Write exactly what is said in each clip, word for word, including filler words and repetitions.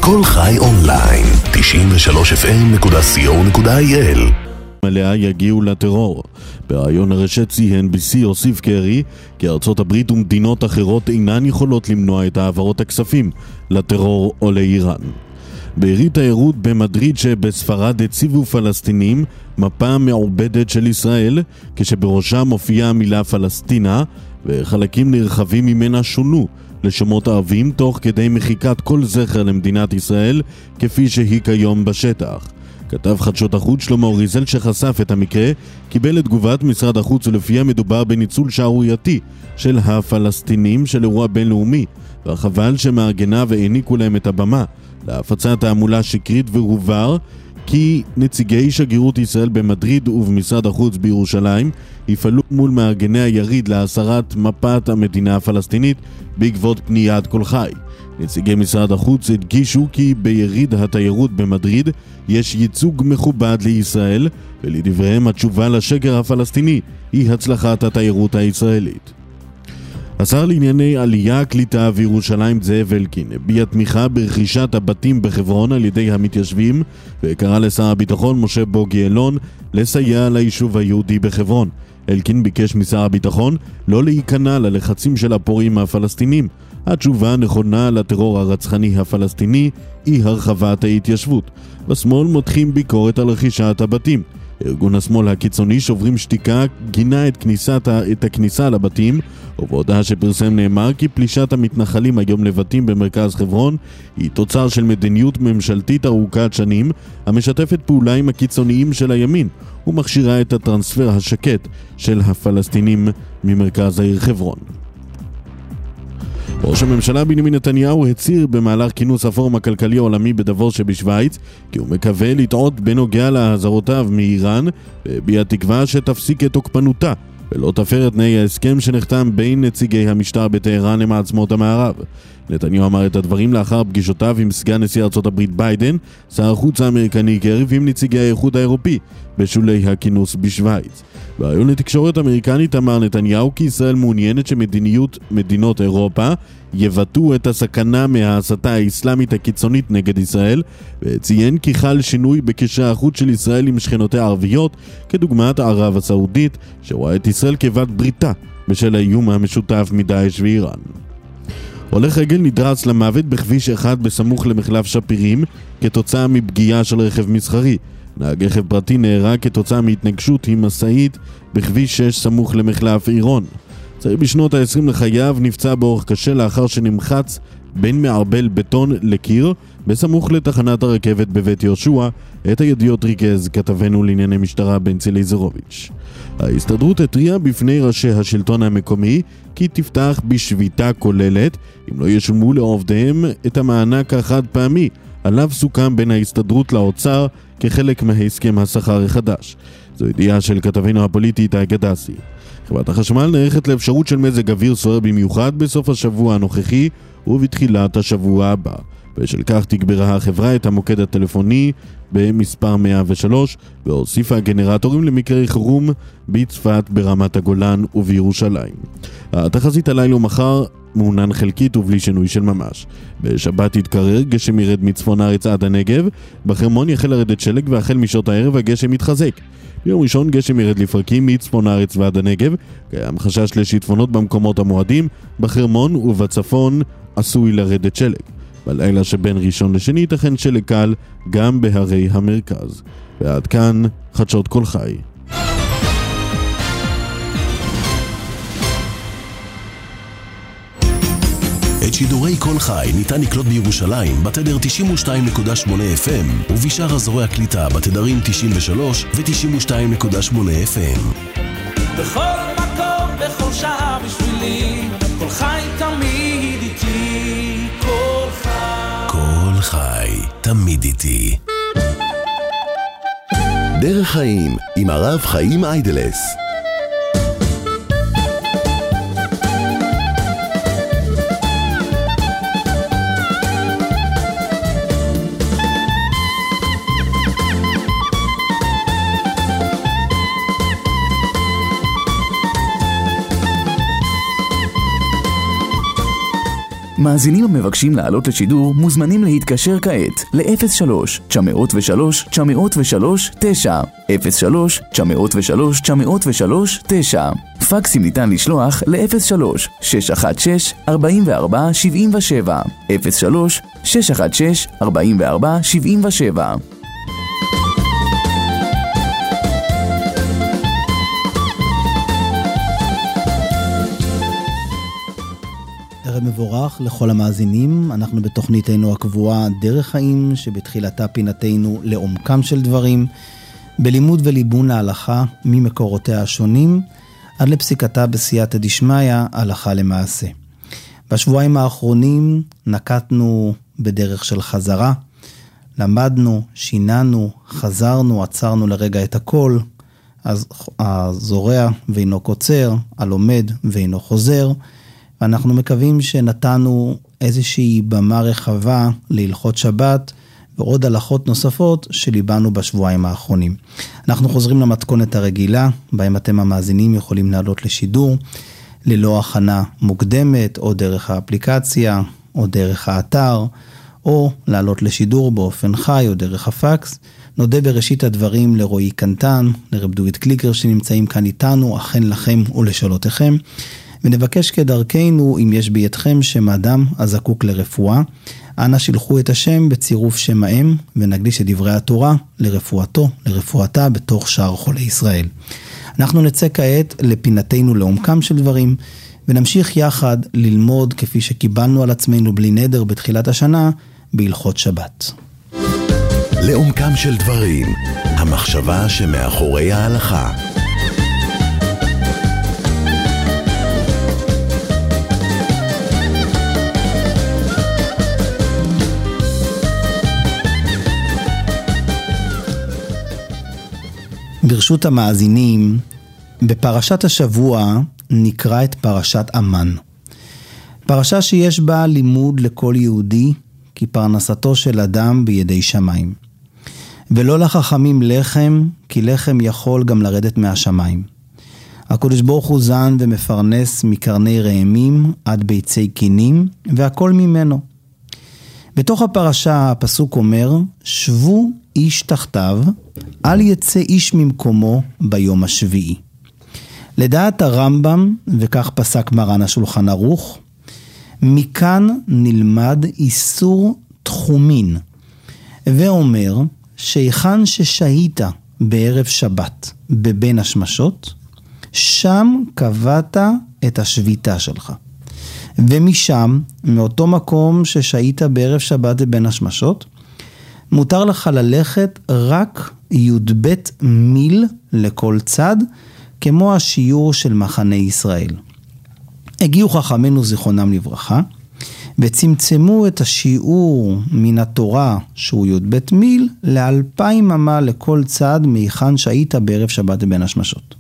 כל חי אונליין, תשעים ושלוש אף אם נקודה סי או נקודה איי אל. מלאה יגיעו לטרור. ברעיון הרשת סי אן בי סי הוסיף קרי כי ארצות הברית ומדינות אחרות אינן יכולות למנוע את העברות הכספים לטרור או לאיראן. בעיר תיירות במדריד שבספרד הציבו פלסטינים מפה מעובדת של ישראל, כשבראשה מופיעה המילה פלסטינה וחלקים נרחבים ממנה שונו לשמות ערבים תוך כדי מחיקת כל זכר למדינת ישראל כפי שהיא כיום בשטח. כתב חדשות החוץ שלמה ריזל שחשף את המקרה קיבל את תגובת משרד החוץ ולפיה מדובר בניצול שערורייתי של הפלסטינים של אירוע בינלאומי, וחבל שמארגניו העניקו להם את הבמה להפצת תעמולה שקרית, והובהר כי נציגי שגרירות ישראל במדריד ובמשרד החוץ בירושלים יפעלו מול מארגני היריד להסרת מפת המדינה הפלסטינית בעקבות פניית כל חי. נציגי משרד החוץ הדגישו כי ביריד התיירות במדריד יש ייצוג מכובד לישראל, ולדבריהם התשובה לשקר הפלסטיני היא הצלחת התיירות הישראלית. השר לענייני עלייה, קליטה וירושלים זאב אלקין הביע תמיכה ברכישת הבתים בחברון על ידי המתיישבים, וקרא לשר הביטחון משה בוגי יעלון לסייע ליישוב היהודי בחברון. אלקין ביקש משר הביטחון לא להיכנע ללחצים של הפורעים הפלסטינים. התשובה הנכונה לטרור הרצחני הפלסטיני היא הרחבת ההתיישבות. בשמאל מותחים ביקורת על רכישת הבתים. ארגון השמאל הקיצוני שוברים שתיקה גינה את, כניסת, את הכניסה לבתים, ובהודעה שפרסם נאמר כי פלישת המתנחלים היום לבתים במרכז חברון היא תוצר של מדיניות ממשלתית ארוכת שנים המשתפת פעולה עם הקיצוניים של הימין ומכשירה את הטרנספר השקט של הפלסטינים ממרכז העיר חברון. ראש הממשלה בנימין נתניהו הצהיר במהלך כינוס הפורום הכלכלי העולמי בדבוס שבשוויץ כי הוא מקווה לטעות בנוגע להזהרותיו מאיראן, והביע תקווה שתפסיק את תוקפנותה ולא תפר את תנאי ההסכם שנחתם בין נציגי המשטר בטהרן עם מעצמות המערב. נתניהו אמר את הדברים לאחר פגישותיו עם סגן נשיא ארצות הברית ביידן, שר החוץ האמריקני קרי ועם נציגי האיחוד האירופי בשולי הכינוס בשוויץ. בראיון לתקשורת אמריקנית אמר נתניהו כי ישראל מעוניינת שמדיניות מדינות אירופה יבטאו את הסכנה מההסתה האסלאמית הקיצונית נגד ישראל, וציין כי חל שינוי בקשרי החוץ של ישראל עם שכנותיה הערביות כדוגמת ערב הסעודית, שרואה את ישראל כבת בריתה בשל האיום המשותף מדאעש ואיראן. הולך רגל נדרס למוות בכביש אחד בסמוך למחלף שפירים כתוצאה מפגיעה של רכב מסחרי. נהג רכב פרטי נהרג כתוצאה מהתנגשות עם משאית בכביש שש סמוך למחלף עירון. צעיר בשנות ה-עשרים לחייו נפצע באורח קשה לאחר שנמחץ בין מערבל בטון לקיר בסמוך לתחנת הרכבת בבית יהושע. את הידיעות ריכז כתבנו לענייני משטרה בנצי ליזרוביץ'. ההסתדרות התריעה בפני ראשי השלטון המקומי כי תפתח בשביתה כוללת אם לא ישולמו לעובדיהם את המענק החד פעמי עליו סוכם בין ההסתדרות לאוצר כחלק מהסכם השכר החדש. זו ידיעה של כתבנו הפוליטית הגדסי. חברת החשמל נערכת לאפשרות של מזג אוויר סוער במיוחד בסוף השבוע הנוכחי ובתחילת השבוע הבא. בשל כך תגברה החברה את המוקד הטלפוני במספר מאה ושלוש והוסיפה גנרטורים למקרי חירום בצפת, ברמת הגולן ובירושלים. התחזית הלילה ומחר מעונן חלקית ובלי שינוי של ממש. בשבת יתקרר, גשם ירד מצפון הארץ עד הנגב, בחרמון יחל לרדת שלג והחל משעות הערב הגשם יתחזק. ביום ראשון גשם ירד לפרקים מצפון הארץ ועד הנגב, קיים חשש לשיטפונות במקומות המועדים, בחרמון ובצפון עשוי לרדת שלג. בלילה שבין ראשון לשני ייתכן שלג קל גם בהרי המרכז. ועד כאן חדשות כל חי. את שידורי כל חי ניתן לקלוט בירושלים בתדר תשעים ושתיים נקודה שמונה אף אם ובשאר אזורי הקליטה בתדרים תשעים ושלוש ו-תשעים ושתיים נקודה שמונה אף אם. בכל מקום, בכל שעה בשבילי, כל חי תמיד איתי, כל חי. כל חי תמיד איתי. דרך חיים עם הרב חיים איידלס. מאזינים המבקשים לעלות לשידור מוזמנים להתקשר כעת ל-אפס שלוש תשע אפס שלוש תשע אפס שלוש תשע אפס שלוש תשע אפס שלוש תשע אפס שלוש תשע. פקסים ניתן לשלוח ל-אפס שלוש שש אחת שש ארבע ארבע שבע שבע אפס שלוש שש אחת שש ארבע ארבע שבע שבע. ערב מבורך לכל המאזינים. אנחנו בתוכניתנו הקבועה דרך חיים, שבתחילתה פינתנו לעומקם של דברים, בלימוד וליבון להלכה ממקורותיה השונים עד לפסיקתה בסייעתא דשמיא הלכה למעשה. בשבועיים האחרונים נקטנו בדרך של חזרה, למדנו, שיננו, חזרנו, עצרנו לרגע את הכל, אז הזורע ואינו קוצר, הלומד ואינו חוזר, ואנחנו מקווים שנתנו איזושהי במה רחבה להלכות שבת ועוד הלכות נוספות שליבנו בשבועיים האחרונים. אנחנו חוזרים למתכונת הרגילה, בהם אתם המאזינים יכולים לעלות לשידור, ללא הכנה מוקדמת, או דרך האפליקציה, או דרך האתר, או לעלות לשידור באופן חי, או דרך הפקס. נודה בראשית הדברים לרועי קנטן, לרב דוד קליקר שנמצאים כאן איתנו, אכן לכם ולשאלותיכם. ונבקש כדרכנו, אם יש בידכם שם אדם הזקוק לרפואה, אנא שילחו את השם בצירוף שם האם, ונקדיש את דברי התורה לרפואתו, לרפואתה, בתוך שאר חולי ישראל. אנחנו נצא כעת לפינתנו לעומקם של דברים, ונמשיך יחד ללמוד כפי שקיבלנו על עצמנו בלי נדר בתחילת השנה, בהלכות שבת. לעומקם של דברים, המחשבה שמאחורי ההלכה. ברשות המאזינים, בפרשת השבוע נקרא את פרשת אמן. פרשה שיש בה לימוד לכל יהודי, כי פרנסתו של אדם בידי שמיים. ולא לחכמים לחם, כי לחם יכול גם לרדת מהשמיים. הקדוש ברוך הוא זן ומפרנס מקרני רעמים עד ביצי קינים, והכל ממנו. בתוך הפרשה הפסוק אומר, שבו איש תחתיו, אל יצא איש ממקומו ביום השביעי. לדעת הרמב"ם, וכך פסק מרן השולחן ערוך, מכאן נלמד איסור תחומין, ואומר שהיכן ששהית בערב שבת בבין השמשות, שם קבעת את השביתה שלך. ומשם, מאותו מקום ששהית בערב שבת בבין השמשות, מותר לך ללכת רק י"ב מיל לכל צד, כמו השיעור של מחנה ישראל. הגיעו חכמינו זיכרונם לברכה, וצמצמו את השיעור מן התורה שהוא י"ב מיל, לאלפיים אמה לכל צד מהיכן שהיית בערב שבת בין השמשות.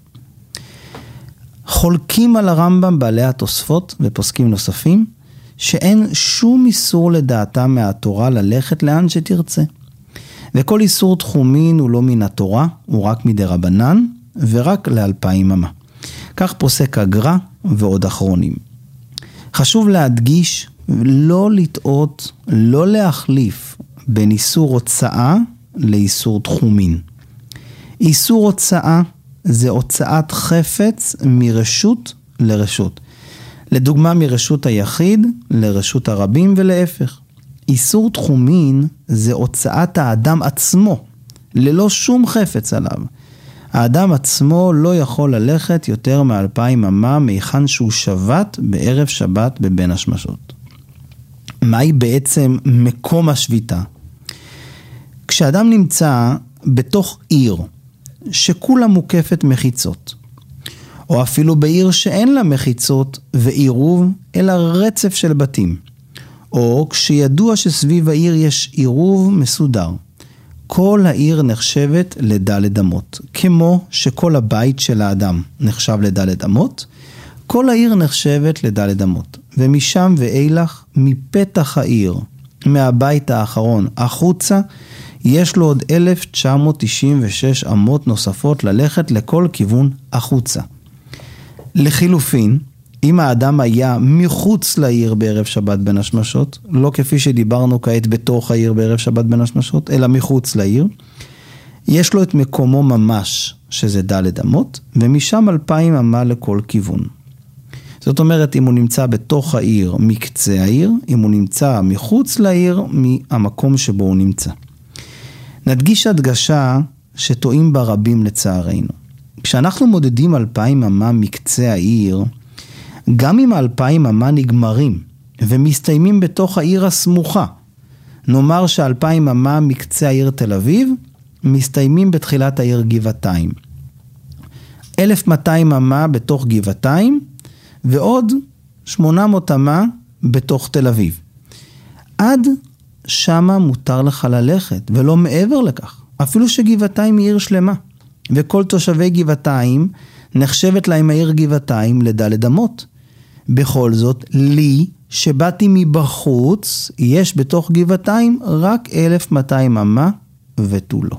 חולקים על הרמב"ם בעלי התוספות ופוסקים נוספים, שאין שום איסור לדעתם מהתורה ללכת לאן שתרצה. וכל איסור תחומין הוא לא מן התורה, הוא רק מדי רבנן, ורק לאלפיים אמה. כך פוסק הגר"א ועוד אחרונים. חשוב להדגיש, לא לטעות, לא להחליף בין איסור הוצאה לאיסור תחומין. איסור הוצאה זה הוצאת חפץ מרשות לרשות. לדוגמה מרשות היחיד לרשות הרבים ולהפך. איסור תחומין זה הוצאת האדם עצמו, ללא שום חפץ עליו. האדם עצמו לא יכול ללכת יותר מאלפיים אמה מהיכן שהוא שבת בערב שבת בבין השמשות. מהי בעצם מקום השביתה? כשאדם נמצא בתוך עיר שכולה מוקפת מחיצות, או אפילו בעיר שאין לה מחיצות ועירוב, אלא רצף של בתים, או כשידוע שסביב העיר יש עירוב מסודר, כל העיר נחשבת לדלת אמות. כמו שכל הבית של האדם נחשב לדלת אמות, כל העיר נחשבת לדלת אמות. ומשם ואילך, מפתח העיר, מהבית האחרון החוצה, יש לו עוד אלף תשע מאות תשעים ושש אמות נוספות ללכת לכל כיוון החוצה. לחילופין, אם האדם היה מחוץ לעיר בערב שבת בין השמשות, לא כפי שדיברנו כעת בתוך העיר בערב שבת בין השמשות, אלא מחוץ לעיר, יש לו את מקומו ממש, שזה ד' אמות, ומשם אלפיים אמה לכל כיוון. זאת אומרת, אם הוא נמצא בתוך העיר, מקצה העיר, אם הוא נמצא מחוץ לעיר, מהמקום שבו הוא נמצא. נדגיש הדגשה שטועים בה רבים לצערנו. כשאנחנו מודדים אלפיים אמה מקצה העיר, גם אם האלפיים אמה נגמרים ומסתיימים בתוך העיר הסמוכה, נאמר שאלפיים אמה מקצה העיר תל אביב, מסתיימים בתחילת העיר גבעתיים. אלף ומאתיים אמה בתוך גבעתיים, ועוד שמונה מאות אמה בתוך תל אביב. עד שמה מותר לך ללכת, ולא מעבר לכך. אפילו שגבעתיים היא עיר שלמה, וכל תושבי גבעתיים נחשבת להם העיר גבעתיים לד' אמות. בכל זאת, לי שבאתי מבחוץ, יש בתוך גבעתיים רק אלף ומאתיים אמה ותו לא.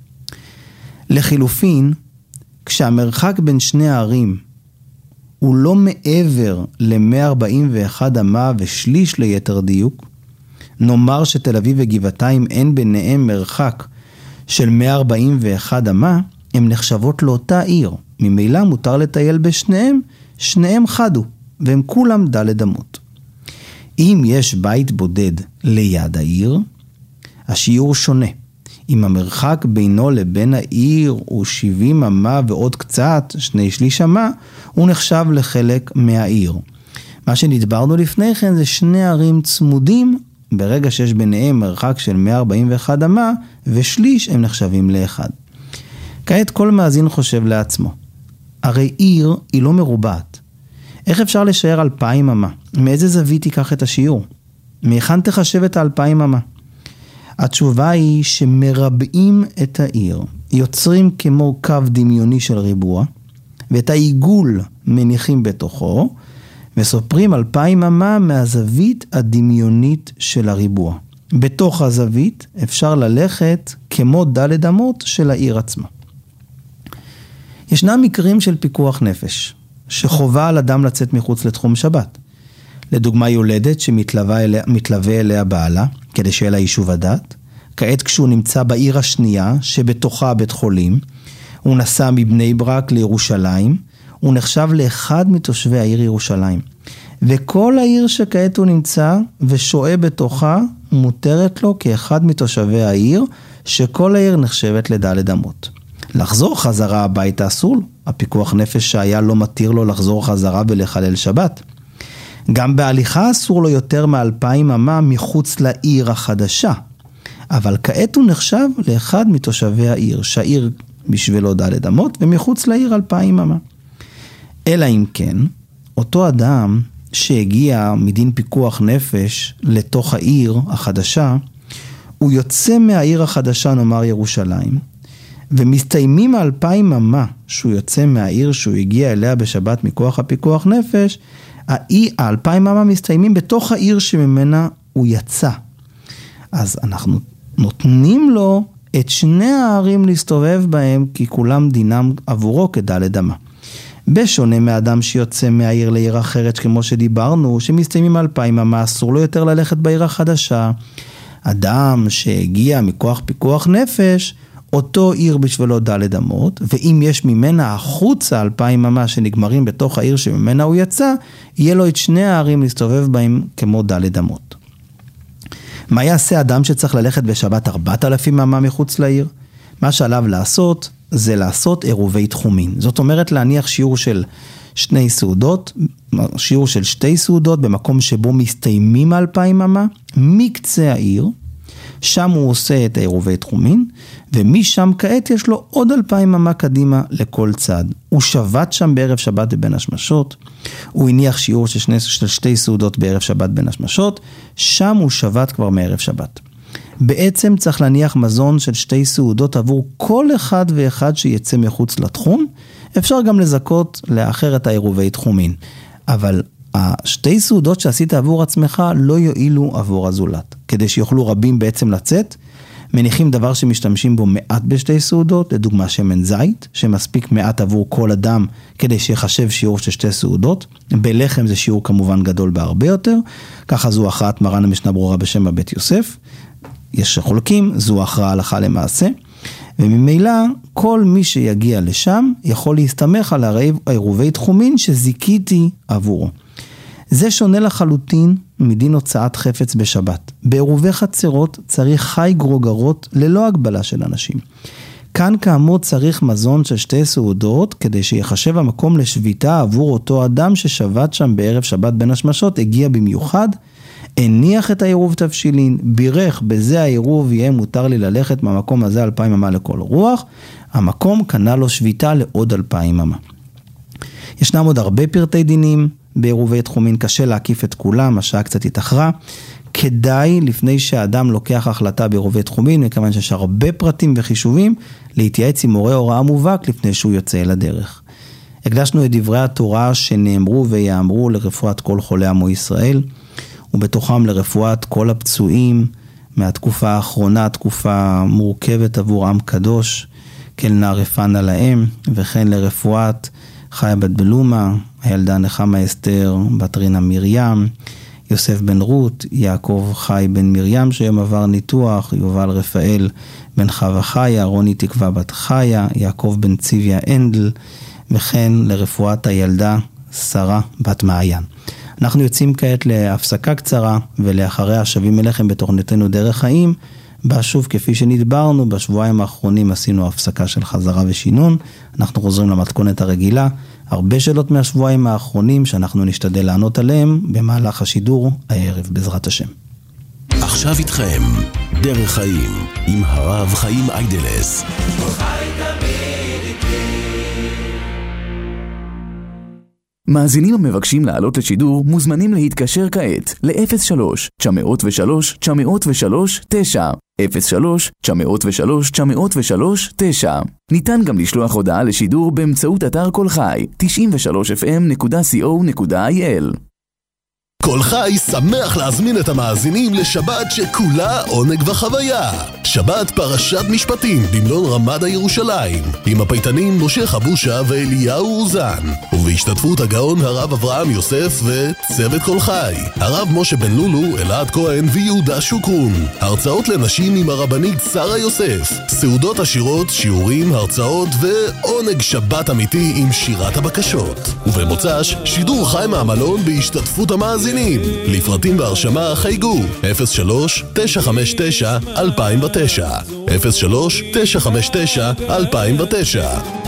לחילופין, כשהמרחק בין שני הערים הוא לא מעבר ל-מאה ארבעים ואחת אמה ושליש ליתר דיוק, נאמר שתל אביב וגבעתיים אין ביניהם מרחק של מאה ארבעים ואחת אמה, הן נחשבות לאותה עיר. ממילא מותר לטייל בשניהם, שניהם חדו, והם כולם ד' אמות. אם יש בית בודד ליד העיר, השיעור שונה. אם המרחק בינו לבין העיר הוא שבעים אמה ועוד קצת, שני שליש אמה, הוא נחשב לחלק מהעיר. מה שנדברנו לפני כן זה שני ערים צמודים, ברגע שיש ביניהם מרחק של מאה ארבעים ואחת אמה, ושליש הם נחשבים לאחד. כעת כל מאזין חושב לעצמו, הרי עיר היא לא מרובעת. איך אפשר לשער אלפיים אמה? מאיזה זווית ייקח את השיעור? מהיכן תחשב את האלפיים אמה? התשובה היא שמרבעים את העיר, יוצרים כמו קו דמיוני של ריבוע, ואת העיגול מניחים בתוכו, וסופרים אלפיים אמה מהזווית הדמיונית של הריבוע. בתוך הזווית אפשר ללכת כמו ד' אמות של העיר עצמה. ישנם מקרים של פיקוח נפש, שחובה על אדם לצאת מחוץ לתחום שבת. לדוגמה יולדת שמתלווה אליה, מתלווה אליה בעלה, כדי שיהיה לה יישוב הדת. כעת כשהוא נמצא בעיר השנייה, שבתוכה בית חולים, הוא נסע מבני ברק לירושלים, הוא נחשב לאחד מתושבי העיר ירושלים. וכל העיר שכעת הוא נמצא ושועה בתוכה, מותרת לו כאחד מתושבי העיר, שכל העיר נחשבת לד' אמות. לחזור חזרה הביתה אסור לו. הפיקוח נפש שהיה לא מתיר לו לחזור חזרה ולחלל שבת. גם בהליכה אסור לו יותר מאלפיים אמה מחוץ לעיר החדשה. אבל כעת הוא נחשב לאחד מתושבי העיר, שהעיר בשבילו ד' אמות ומחוץ לעיר אלפיים אמה. אלא אם כן, אותו אדם שהגיע מדין פיקוח נפש לתוך העיר החדשה, הוא יוצא מהעיר החדשה, נאמר ירושלים, ומסתיימים האלפיים אמה שהוא יוצא מהעיר שהוא הגיע אליה בשבת מכוח הפיקוח נפש, האלפיים אמה מסתיימים בתוך העיר שממנה הוא יצא. אז אנחנו נותנים לו את שני הערים להסתובב בהם, כי כולם דינם עבורו כד' אמה. בשונה מאדם שיוצא מהעיר לעיר אחרת, כמו שדיברנו, שמסתיימים אלפיים אמה, אסור לו יותר ללכת בעיר החדשה. אדם שהגיע מכוח פיקוח נפש, אותו עיר בשבילו ד' אמות, ואם יש ממנה החוצה אלפיים אמה שנגמרים בתוך העיר שממנה הוא יצא, יהיה לו את שני הערים להסתובב בהם כמו ד' אמות. מה יעשה אדם שצריך ללכת בשבת ארבעת אלפים אמה מחוץ לעיר? מה שעליו לעשות זה לעשות עירובי תחומין. זאת אומרת להניח שיעור של שני סעודות, שיעור של שתי סעודות במקום שבו מסתיימים אלפיים אמה, מקצה העיר, שם הוא עושה את העירובי תחומין, ומשם כעת יש לו עוד אלפיים אמה קדימה לכל צד. הוא שבת שם בערב שבת בין השמשות, הוא הניח שיעור של, שני, של שתי סעודות בערב שבת בין השמשות, שם הוא שבת כבר מערב שבת. בעצם צריך להניח מזון של שתי סעודות עבור כל אחד ואחד שיצא מחוץ לתחום, אפשר גם לזכות לאחר את העירובי תחומין, אבל השתי סעודות שעשית עבור עצמך לא יועילו עבור הזולת, כדי שיוכלו רבים בעצם לצאת, מניחים דבר שמשתמשים בו מעט בשתי סעודות, לדוגמה שמן זית, שמספיק מעט עבור כל אדם כדי שיחשב שיעור של שתי סעודות. בלחם זה שיעור כמובן גדול בהרבה יותר, ככה זו הכרעת מרן המשנה ברורה בשם בית יוסף. יש חולקים, זו הכרעה הלכה למעשה. וממילא כל מי שיגיע לשם יכול להסתמך על עירובי תחומין שזיקיתי עבורו. זה שונה לחלוטין מדין הוצאת חפץ בשבת. בעירובי חצרות צריך חי גרוגרות ללא הגבלה של אנשים. כאן כאמור צריך מזון של שתי סעודות כדי שיחשב המקום לשביתה עבור אותו אדם ששבת שם בערב שבת בין השמשות, הגיע במיוחד, הניח את העירוב תבשילין, בירך, בזה העירוב יהיה מותר לי ללכת מהמקום הזה אלפיים אמה לכל רוח, המקום קנה לו שביתה לעוד אלפיים אמה. ישנם עוד הרבה פרטי דינים בעירובי תחומין, קשה להקיף את כולם, השעה קצת התאחרה, כדאי לפני שהאדם לוקח החלטה בעירובי תחומין, מכיוון שיש הרבה פרטים וחישובים, להתייעץ עם מורה הוראה מובהק לפני שהוא יוצא אל הדרך. הקדשנו את דברי התורה שנאמרו ויאמרו לרפואת כל חולי עמו ישראל, ובתוכם לרפואת כל הפצועים מהתקופה האחרונה, תקופה מורכבת עבור עם קדוש, כל נערפן על האם, וכן לרפואת חיה בת בלומה, הילדה נחמה אסתר, בת רינה מרים, יוסף בן רות, יעקב חי בן מרים שהיום עבר ניתוח, יובל רפאל בן חווה חיה, רוני תקווה בת חיה, יעקב בן ציוויה אנדל, וכן לרפואת הילדה שרה בת מעיין. אנחנו יוצאים כעת להפסקה קצרה, ולאחריה שבים אליכם בתוכניתנו דרך חיים, בה שוב כפי שנדברנו, בשבועיים האחרונים עשינו הפסקה של חזרה ושינון, אנחנו חוזרים למתכונת הרגילה, הרבה שאלות מהשבועיים האחרונים שאנחנו נשתדל לענות עליהם במהלך השידור הערב בעזרת השם. עכשיו איתכם, דרך חיים, עם הרב חיים איידלס. מאזינים המבקשים לעלות לשידור מוזמנים להתקשר כעת ל-אפס שלוש תשע אפס שלוש תשע אפס שלוש תשע אפס שלוש תשע אפס שלוש תשע אפס שלוש תשע. ניתן גם לשלוח הודעה לשידור באמצעות אתר כל חי תשעים ושלוש אף אם נקודה סי או נקודה איי אל. כל חי שמח להזמין את המאזינים לשבת שכולה עונג וחוויה. שבת פרשת משפטים במלון רמדה ירושלים, עם הפייטנים משה חבושה ואליהו אוזן, ובהשתתפות הגאון הרב אברהם יוסף וצוות כל חי, הרב משה בן לולו, אלעד כהן ויהודה שוקרון. הרצאות לנשים עם הרבנית שרה יוסף, סעודות עשירות, שיעורים, הרצאות ועונג שבת אמיתי עם שירת הבקשות. ובמוצ"ש שידור חי מהמלון בהשתתפות המאזינים. לפרטים והרשמה חייגו אפס שלוש תשע חמש תשע אלפיים ותשע אפס שלוש תשע חמש תשע אלפיים ותשע.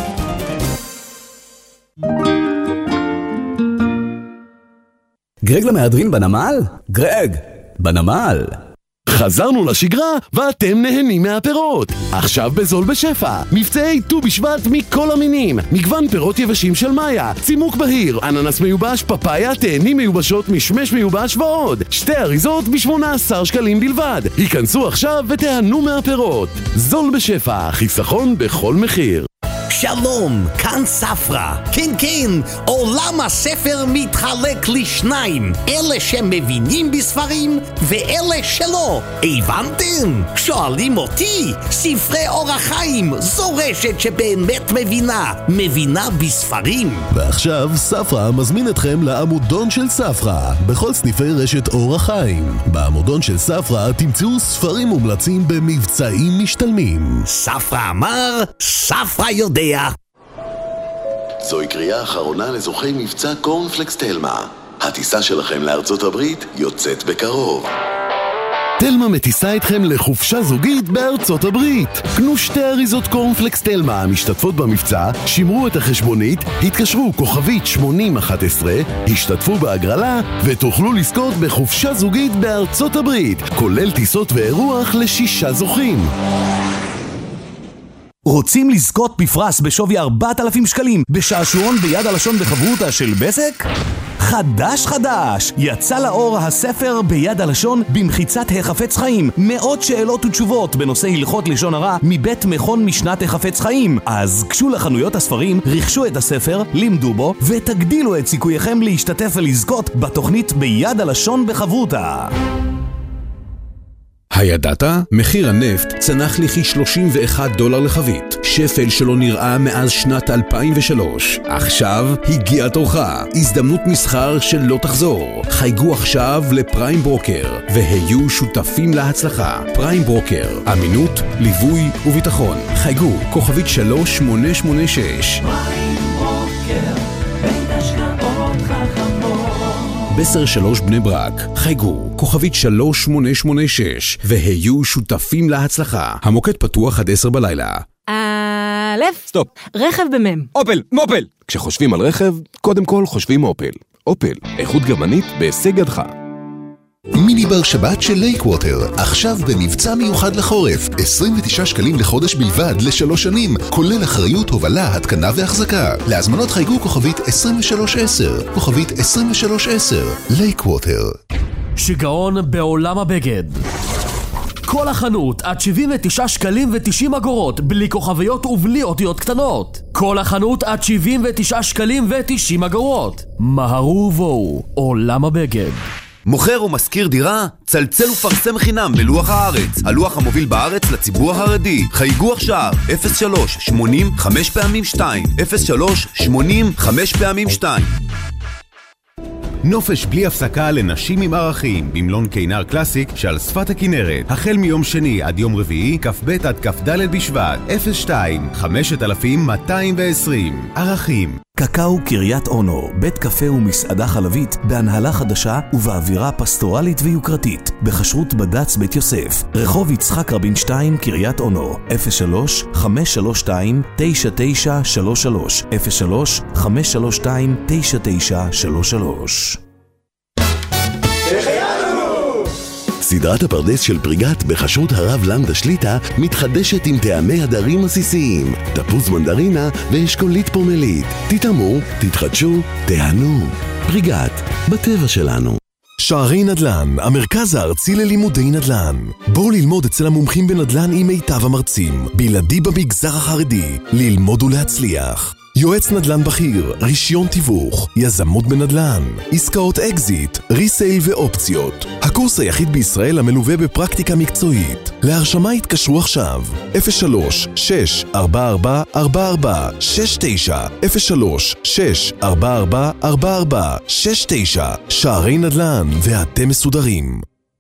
גרג למהדרין בנמל? גרג, בנמל. חזרנו לשגרה ואתם נהנים מהפירות. עכשיו בזול בשפע, מבצעי ט"ו בשבט מכל המינים, מגוון פירות יבשים של מאיה, צימוק בהיר, אננס מיובש, פפאיה, תאנים מיובשות, משמש מיובש ועוד. שתי אריזות ב-שמונה עשר שקלים בלבד. היכנסו עכשיו ותיהנו מהפירות. זול בשפע, חיסכון בכל מחיר. שלום, כאן ספרה. כן, כן, עולם הספר מתחלק לשניים. אלה שמבינים בספרים ואלה שלא. הבנתם? שואלים אותי, ספרי אור החיים, זו רשת שבאמת מבינה. מבינה בספרים. ועכשיו ספרה מזמין אתכם לעמודון של ספרה, בכל סניפי רשת אור החיים. בעמודון של ספרה תמצאו ספרים מומלצים במבצעים משתלמים. ספרה אמר, ספרה יודע. זוהי קריאה אחרונה לזוכי מבצע קורנפלקס תלמה. הטיסה שלכם לארצות הברית יוצאת בקרוב. תלמה מטיסה אתכם לחופשה זוגית בארצות הברית. קנו שתי אריזות קורנפלקס תלמה המשתתפות במבצע, שמרו את החשבונית, התקשרו כוכבית שמונים אחת עשרה, השתתפו בהגרלה ותוכלו לזכות בחופשה זוגית בארצות הברית, כולל טיסות ואירוח לשישה זוכים. רוצים לזכות בפרס בשווי ארבעת אלפים שקלים בשעשועון ביד הלשון בחברותה של בזק? חדש חדש! יצא לאור הספר ביד הלשון במחיצת החפץ חיים. מאות שאלות ותשובות בנושא הלכות לשון הרע מבית מכון משנת החפץ חיים. אז קשו לחנויות הספרים, רכשו את הספר, לימדו בו ותגדילו את סיכוייכם להשתתף ולזכות בתוכנית ביד הלשון בחברותה. הידעת? מחיר הנפט צנח לכי שלושים ואחד דולר לחבית, שפל שלא נראה מאז שנת אלפיים ושלוש. עכשיו הגיע תורך, הזדמנות מסחר שלא תחזור. חייגו עכשיו לפריים ברוקר והיו שותפים להצלחה. פריים ברוקר, אמינות, ליווי וביטחון. חייגו כוכבית שלוש שמונה שמונה שש. פריים ברוקר, בית השקעות חכמות. בסר שלוש בני ברק. חייגו כוכבית שלוש שמונה שמונה שש והיו שותפים להצלחה. המוקד פתוח עד עשר בלילה. א', סטופ. רכב במם. אופל, מופל. כשחושבים על רכב, קודם כל חושבים אופל. אופל, איכות גרמנית בהישג ידך. מיני בר שבת של לייקווטר, עכשיו במבצע מיוחד לחורף, עשרים ותשעה שקלים לחודש בלבד לשלוש שנים, כולל אחריות, הובלה, התקנה והחזקה. להזמנות חייגו כוכבית עשרים ושלוש עשר, כוכבית עשרים ושלוש עשר, לייקווטר. שיגעון בעולם הבגד. כל החנות עד שבעים ותשעה שקלים ותשעים אגורות, בלי כוכביות ובלי אותיות קטנות. כל החנות עד שבעים ותשעה שקלים ותשעים אגורות. מהרו ובואו, עולם הבגד. מוכר ומשכיר דירה? צלצל ופרסם חינם בלוח הארץ, הלוח המוביל בארץ לציבור החרדי. חייגו עכשיו אפס שלוש שמונים חמש פעמים שתיים, אפס שלוש שמונים חמש פעמים שתיים. נופש בלי הפסקה לנשים עם ערכים במלון כינר קלאסיק שעל שפת הכנרת, החל מיום שני עד יום רביעי כ"ב עד כ"ד בשבט. אפס שתיים חמשת אלפים מאתיים ועשרים. ערכים. קקאו קריית אונו, בית קפה ומסעדה חלבית בהנהלה חדשה ובאווירה פסטורלית ויוקרתית, בחשרות בד"ץ בית יוסף, רחוב יצחק רבין שתיים, קריית אונו. אפס שלוש חמש שלוש שתיים תשע תשע שלוש שלוש, אפס שלוש חמש שלוש שתיים תשע תשע שלוש שלוש. סדרת הפרדס של פריגת בחשרות הרב לנדה שליטה מתחדשת עם טעמי הדרים עסיסיים, תפוז מנדרינה ואשכולית פומלית. תטעמו, תתחדשו, תהנו. פריגת, בטבע שלנו. שערי נדל"ן, המרכז הארצי ללימודי נדל"ן. בואו ללמוד אצל המומחים בנדל"ן עם מיטב המרצים, בלעדי במגזר החרדי, ללמוד ולהצליח. יועץ נדל"ן בכיר, רישיון תיווך, יזמות בנדל"ן, עסקאות אקזיט, ריסייל ואופציות. הקורס היחיד בישראל המלווה בפרקטיקה מקצועית. להרשמה התקשרו עכשיו אפס שלוש שש ארבע ארבע ארבע ארבע שש תשע, אפס שלוש שש ארבע ארבע ארבע ארבע שש תשע. שערי נדל"ן ואתם מסודרים.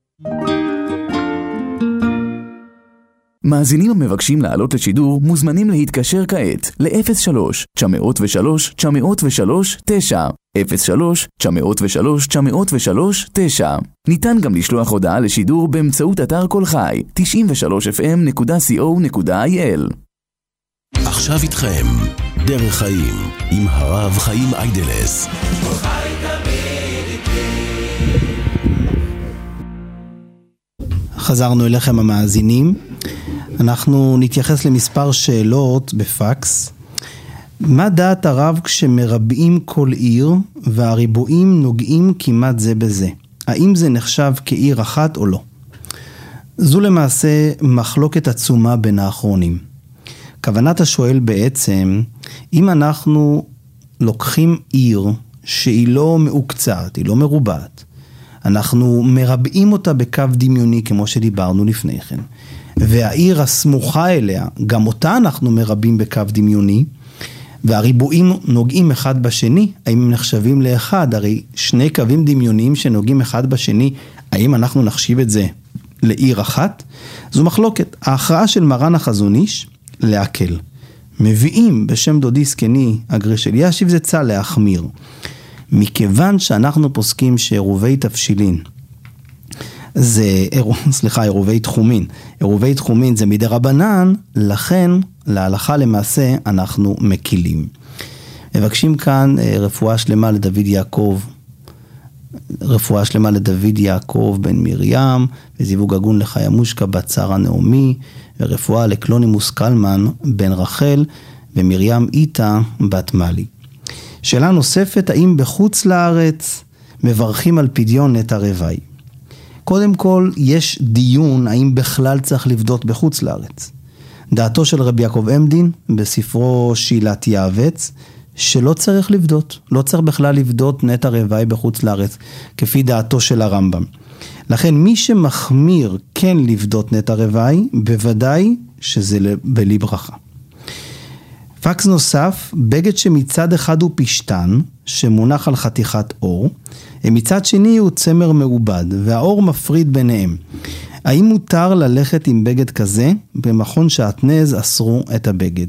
מאזינים המבקשים לעלות לשידור מוזמנים להתקשר כעת ל-אפס שלוש תשע אפס שלוש תשע אפס שלוש תשע, אפס שלוש תשע אפס שלוש תשע אפס שלוש תשע. ניתן גם לשלוח הודעה לשידור באמצעות אתר כל חי תשעים ושלוש אף אם נקודה קו נקודה איי אל. עכשיו איתכם דרך חיים עם הרב חיים איידלס. חזרנו אליכם המאזינים. אנחנו נתייחס למספר שאלות בפקס. מה דעת הרב כשמרבעים כל עיר והריבועים נוגעים כמעט זה בזה? האם זה נחשב כעיר אחת או לא? זו למעשה מחלוקת עצומה בין האחרונים. כוונת השואל בעצם, אם אנחנו לוקחים עיר שהיא לא מעוקצת, היא לא מרובעת, אנחנו מרבעים אותה בקו דמיוני כמו שדיברנו לפני כן, והעיר הסמוכה אליה, גם אותה אנחנו מרבים בקו דמיוני, והריבועים נוגעים אחד בשני, האם הם נחשבים לאחד? הרי שני קווים דמיוניים שנוגעים אחד בשני, האם אנחנו נחשיב את זה לעיר אחת? זו מחלוקת. ההכרעה של מרן החזון איש, להקל. מביאים בשם דודי סקני, הגרש אלישיב זצ"ל, להחמיר. מכיוון שאנחנו פוסקים שעירובי תבשילין, זה, סליחה, עירובי תחומין, עירובי תחומין זה מדרבנן, לכן להלכה למעשה אנחנו מקילים. מבקשים כאן רפואה שלמה לדוד יעקב, רפואה שלמה לדוד יעקב בן מרים, וזיווג הגון לחיה מושקה בת שרה נעמי, ורפואה לקלונימוס קלמן בן רחל, ומרים איתה בת מלי. שאלה נוספת, האם בחוץ לארץ מברכים על פדיון נטע רווי? קודם כל, יש דיון האם בכלל צריך לבדות בחוץ לארץ. דעתו של רבי יעקב עמדין, בספרו שילת יעבץ, שלא צריך לבדות, לא צריך בכלל לבדות נטע רווי בחוץ לארץ, כפי דעתו של הרמב"ם. לכן מי שמחמיר כן לבדות נטע רבעי, בוודאי שזה בלי ברכה. פקס נוסף, בגד שמצד אחד הוא פשטן, שמונח על חתיכת אור, ומצד שני הוא צמר מעובד, והאור מפריד ביניהם. האם מותר ללכת עם בגד כזה? במכון שעטנז אסרו את הבגד.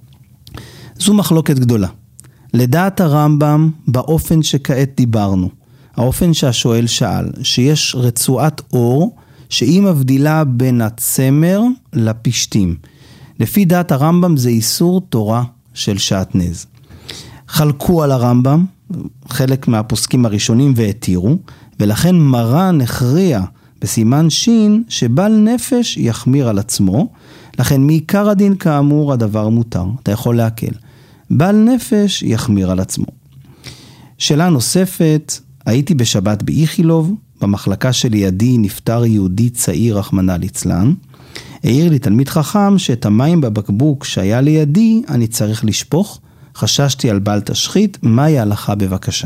זו מחלוקת גדולה. לדעת הרמב"ם, באופן שכעת דיברנו, האופן שהשואל שאל, שיש רצועת אור, שהיא מבדילה בין הצמר לפשטים. לפי דעת הרמב"ם זה איסור תורה של שעטנז. חלקו על הרמב"ם, חלק מהפוסקים הראשונים והתירו, ולכן מרן הכריע בסימן שין שבעל נפש יחמיר על עצמו, לכן מעיקר הדין כאמור הדבר מותר, אתה יכול להקל. בעל נפש יחמיר על עצמו. שאלה נוספת, הייתי בשבת באיכילוב, במחלקה שלידי נפטר יהודי צעיר רחמנא ליצלן, העיר לי תלמיד חכם שאת המים בבקבוק שהיה לידי אני צריך לשפוך, חששתי על בל תשחית, מהי ההלכה בבקשה?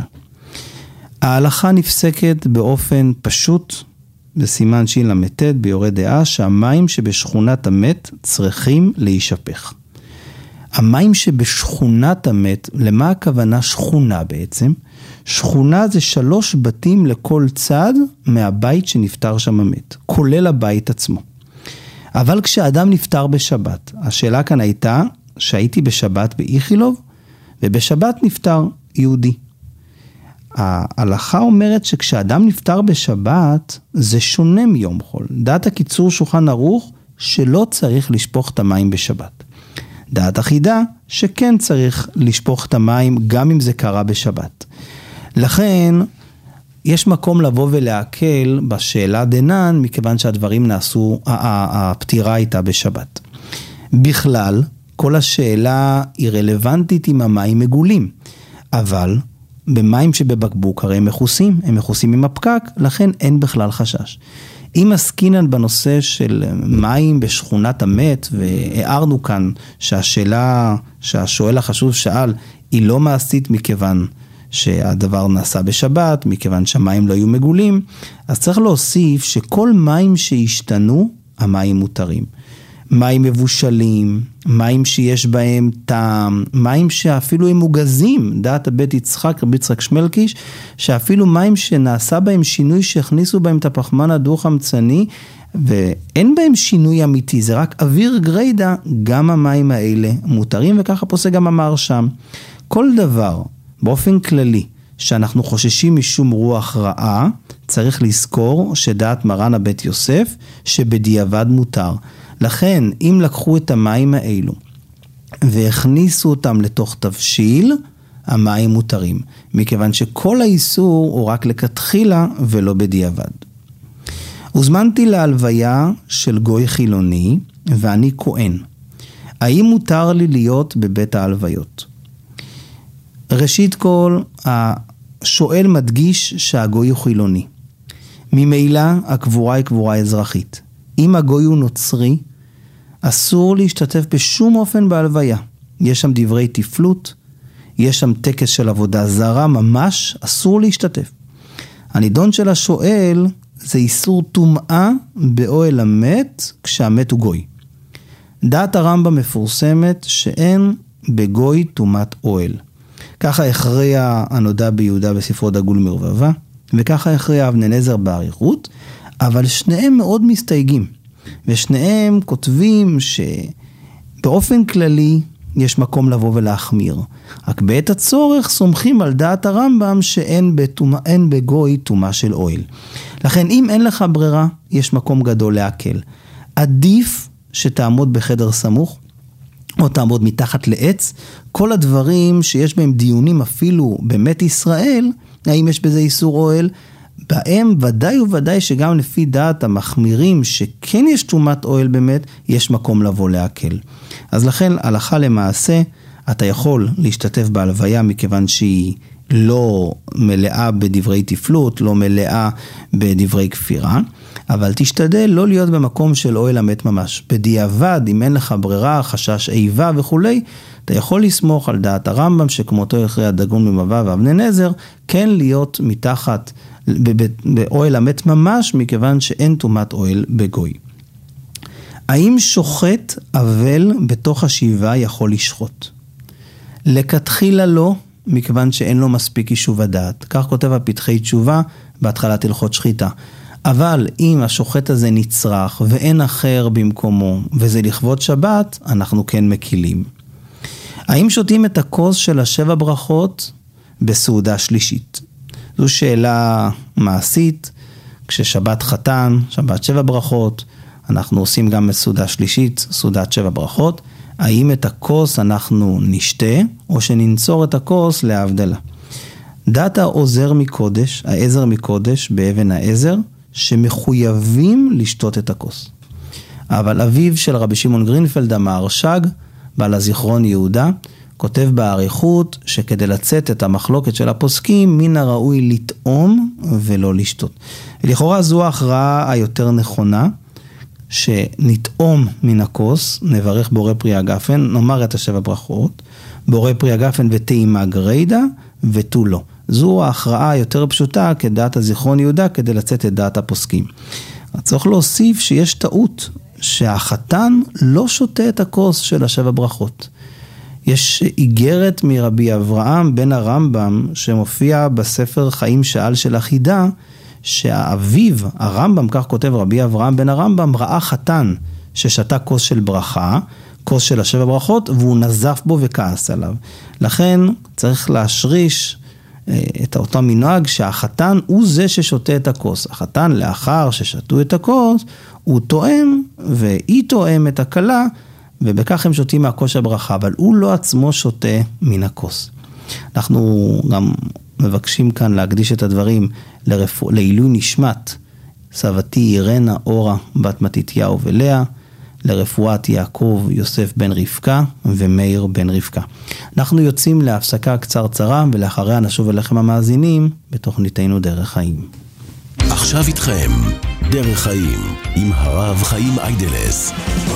ההלכה נפסקת באופן פשוט, בסימן שין למתת ביורה דעה, שהמים שבשכונת המת צריכים להישפך. המים שבשכונת המת, למה הכוונה שכונה בעצם? שכונה זה שלוש בתים לכל צד מהבית שנפטר שם המת, כולל הבית עצמו. אבל כשאדם נפטר בשבת, השאלה כאן הייתה שהייתי בשבת באיכילוב, ובשבת נפטר יהודי. ההלכה אומרת שכשאדם נפטר בשבת, זה שונה מיום חול. דעת הקיצור שולחן ערוך, שלא צריך לשפוך את המים בשבת. דעת אחידה, שכן צריך לשפוך את המים, גם אם זה קרה בשבת. לכן, יש מקום לבוא ולהקל בשאלה דנן, מכיוון שהדברים נעשו, הפטירה הייתה בשבת. בכלל, כל השאלה היא רלוונטית עם המים מגולים, אבל במים שבבקבוק הרי הם מכוסים, הם מכוסים עם הפקק, לכן אין בכלל חשש. אם עסקינן בנושא של מים בשכונת המת, והערנו כאן שהשאלה שהשואל החשוב שאל, היא לא מעשית מכיוון שהדבר נעשה בשבת, מכיוון שהמים לא היו מגולים, אז צריך להוסיף שכל מים שהשתנו, המים מותרים. מים מבושלים, מים שיש בהם טעם, מים שאפילו הם מוגזים, דעת הבית יצחק, רבי יצחק שמלקיש, שאפילו מים שנעשה בהם שינוי שהכניסו בהם את הפחמן הדו-חמצני, ואין בהם שינוי אמיתי, זה רק אוויר גריידה, גם המים האלה מותרים, וככה פוסק גם אמר שם. כל דבר, באופן כללי, שאנחנו חוששים משום רוח רעה, צריך לזכור שדעת מרן הבית יוסף, שבדיעבד מותר. לכן, אם לקחו את המים האלו, והכניסו אותם לתוך תבשיל, המים מותרים. מכיוון שכל האיסור הוא רק לכתחילה ולא בדיעבד. הוזמנתי להלוויה של גוי חילוני, ואני כהן. האם מותר לי להיות בבית ההלוויות? ראשית כל, השואל מדגיש שהגוי הוא חילוני. ממילא הקבורה היא קבורה אזרחית. אם הגוי הוא נוצרי, אסור להשתתף בשום אופן בהלוויה. יש שם דברי תפלות, יש שם טקס של עבודה זרה, ממש אסור להשתתף. הנידון של השואל זה איסור טומאה באוהל המת כשהמת הוא גוי. דעת הרמב"ם מפורסמת שאין בגוי טומאת אוהל. ככה הכריע הנודע ביהודה בספרו דגול מרבבה, וככה הכריע אבני נזר באריכות, אבל שניהם מאוד מסתייגים, ושניהם כותבים שבאופן כללי יש מקום לבוא ולהחמיר. רק בעת הצורך סומכים על דעת הרמב"ם שאין בתומה, אין בגוי תומה של אוהל. לכן אם אין לך ברירה, יש מקום גדול להקל. עדיף שתעמוד בחדר סמוך, או תעמוד מתחת לעץ, כל הדברים שיש בהם דיונים אפילו באמת ישראל, האם יש בזה איסור אוהל, בהם ודאי וודאי שגם לפי דעת המחמירים שכן יש תומת אוהל באמת, יש מקום לבוא להקל. אז לכן הלכה למעשה, אתה יכול להשתתף בהלוויה מכיוון שהיא לא מלאה בדברי תפלות, לא מלאה בדברי כפירה, אבל תשתדל לא להיות במקום של אוהל המת ממש. בדיעבד, אם אין לך ברירה, חשש איבה וכולי, אתה יכול לסמוך על דעת הרמב"ם, שכמותו הכריע דגון ממבוא ואבני נזר, כן להיות מתחת באוהל המת ממש, מכיוון שאין טומאת אוהל בגוי. האם שוחט אבל בתוך השבעה יכול לשחוט? לכתחילה לא, מכיוון שאין לו מספיק יישוב הדעת. כך כותב הפתחי תשובה בהתחלת הלכות שחיטה. אבל אם השוחט הזה נצרך ואין אחר במקומו, וזה לכבוד שבת, אנחנו כן מקילים. האם שותים את הכוס של השבע ברכות בסעודה שלישית? זו שאלה מעשית. כששבת חתן, שבת שבע ברכות, אנחנו עושים גם בסעודה שלישית, סעודת שבע ברכות. האם את הכוס אנחנו נשתה, או שננצור את הכוס להבדלה? דת העוזר מקודש, העזר מקודש באבן העזר, שמחויבים לשתות את הכוס. אבל אביו של רבי שמעון גרינפלד המהרש"ג, בעל הזיכרון יהודה, כותב בעריכות שכדי לצאת את המחלוקת של הפוסקים, מן הראוי לטעום ולא לשתות. ולכאורה זו ההכרעה היותר נכונה, שנטעום מן הכוס, נברך בורא פרי הגפן, נאמר את השבע ברכות, בורא פרי הגפן וטעימה גרידא ותו לא. זו ההכרעה היותר פשוטה כדעת הזיכרון יהודה, כדי לצאת את דעת הפוסקים. צריך להוסיף שיש טעות, שהחתן לא שותה את הכוס של השבע ברכות. יש איגרת מרבי אברהם בן הרמב"ם, שמופיע בספר חיים שאל של החידה, שהאביו, הרמב"ם, כך כותב רבי אברהם בן הרמב"ם, ראה חתן ששתה כוס של ברכה, כוס של השבע ברכות, והוא נזף בו וכעס עליו. לכן צריך להשריש את אותו מנהג שהחתן הוא זה ששותה את הכוס. החתן לאחר ששתו את הכוס, הוא תואם והיא תואם את הכלה, ובכך הם שותים מהכוס של ברכה, אבל הוא לא עצמו שותה מן הכוס. אנחנו גם מבקשים כאן להקדיש את הדברים לרפוא, לעילוי נשמת סבתי אירנה אורה בת מתתיהו ולאה, לרפואת יעקב יוסף בן רבקה ומאיר בן רבקה. אנחנו יוצאים להפסקה קצרצרה, ולאחריה נשוב אליכם המאזינים בתוכניתנו דרך חיים. עכשיו איתכם דרך חיים עם הרב חיים איידלס.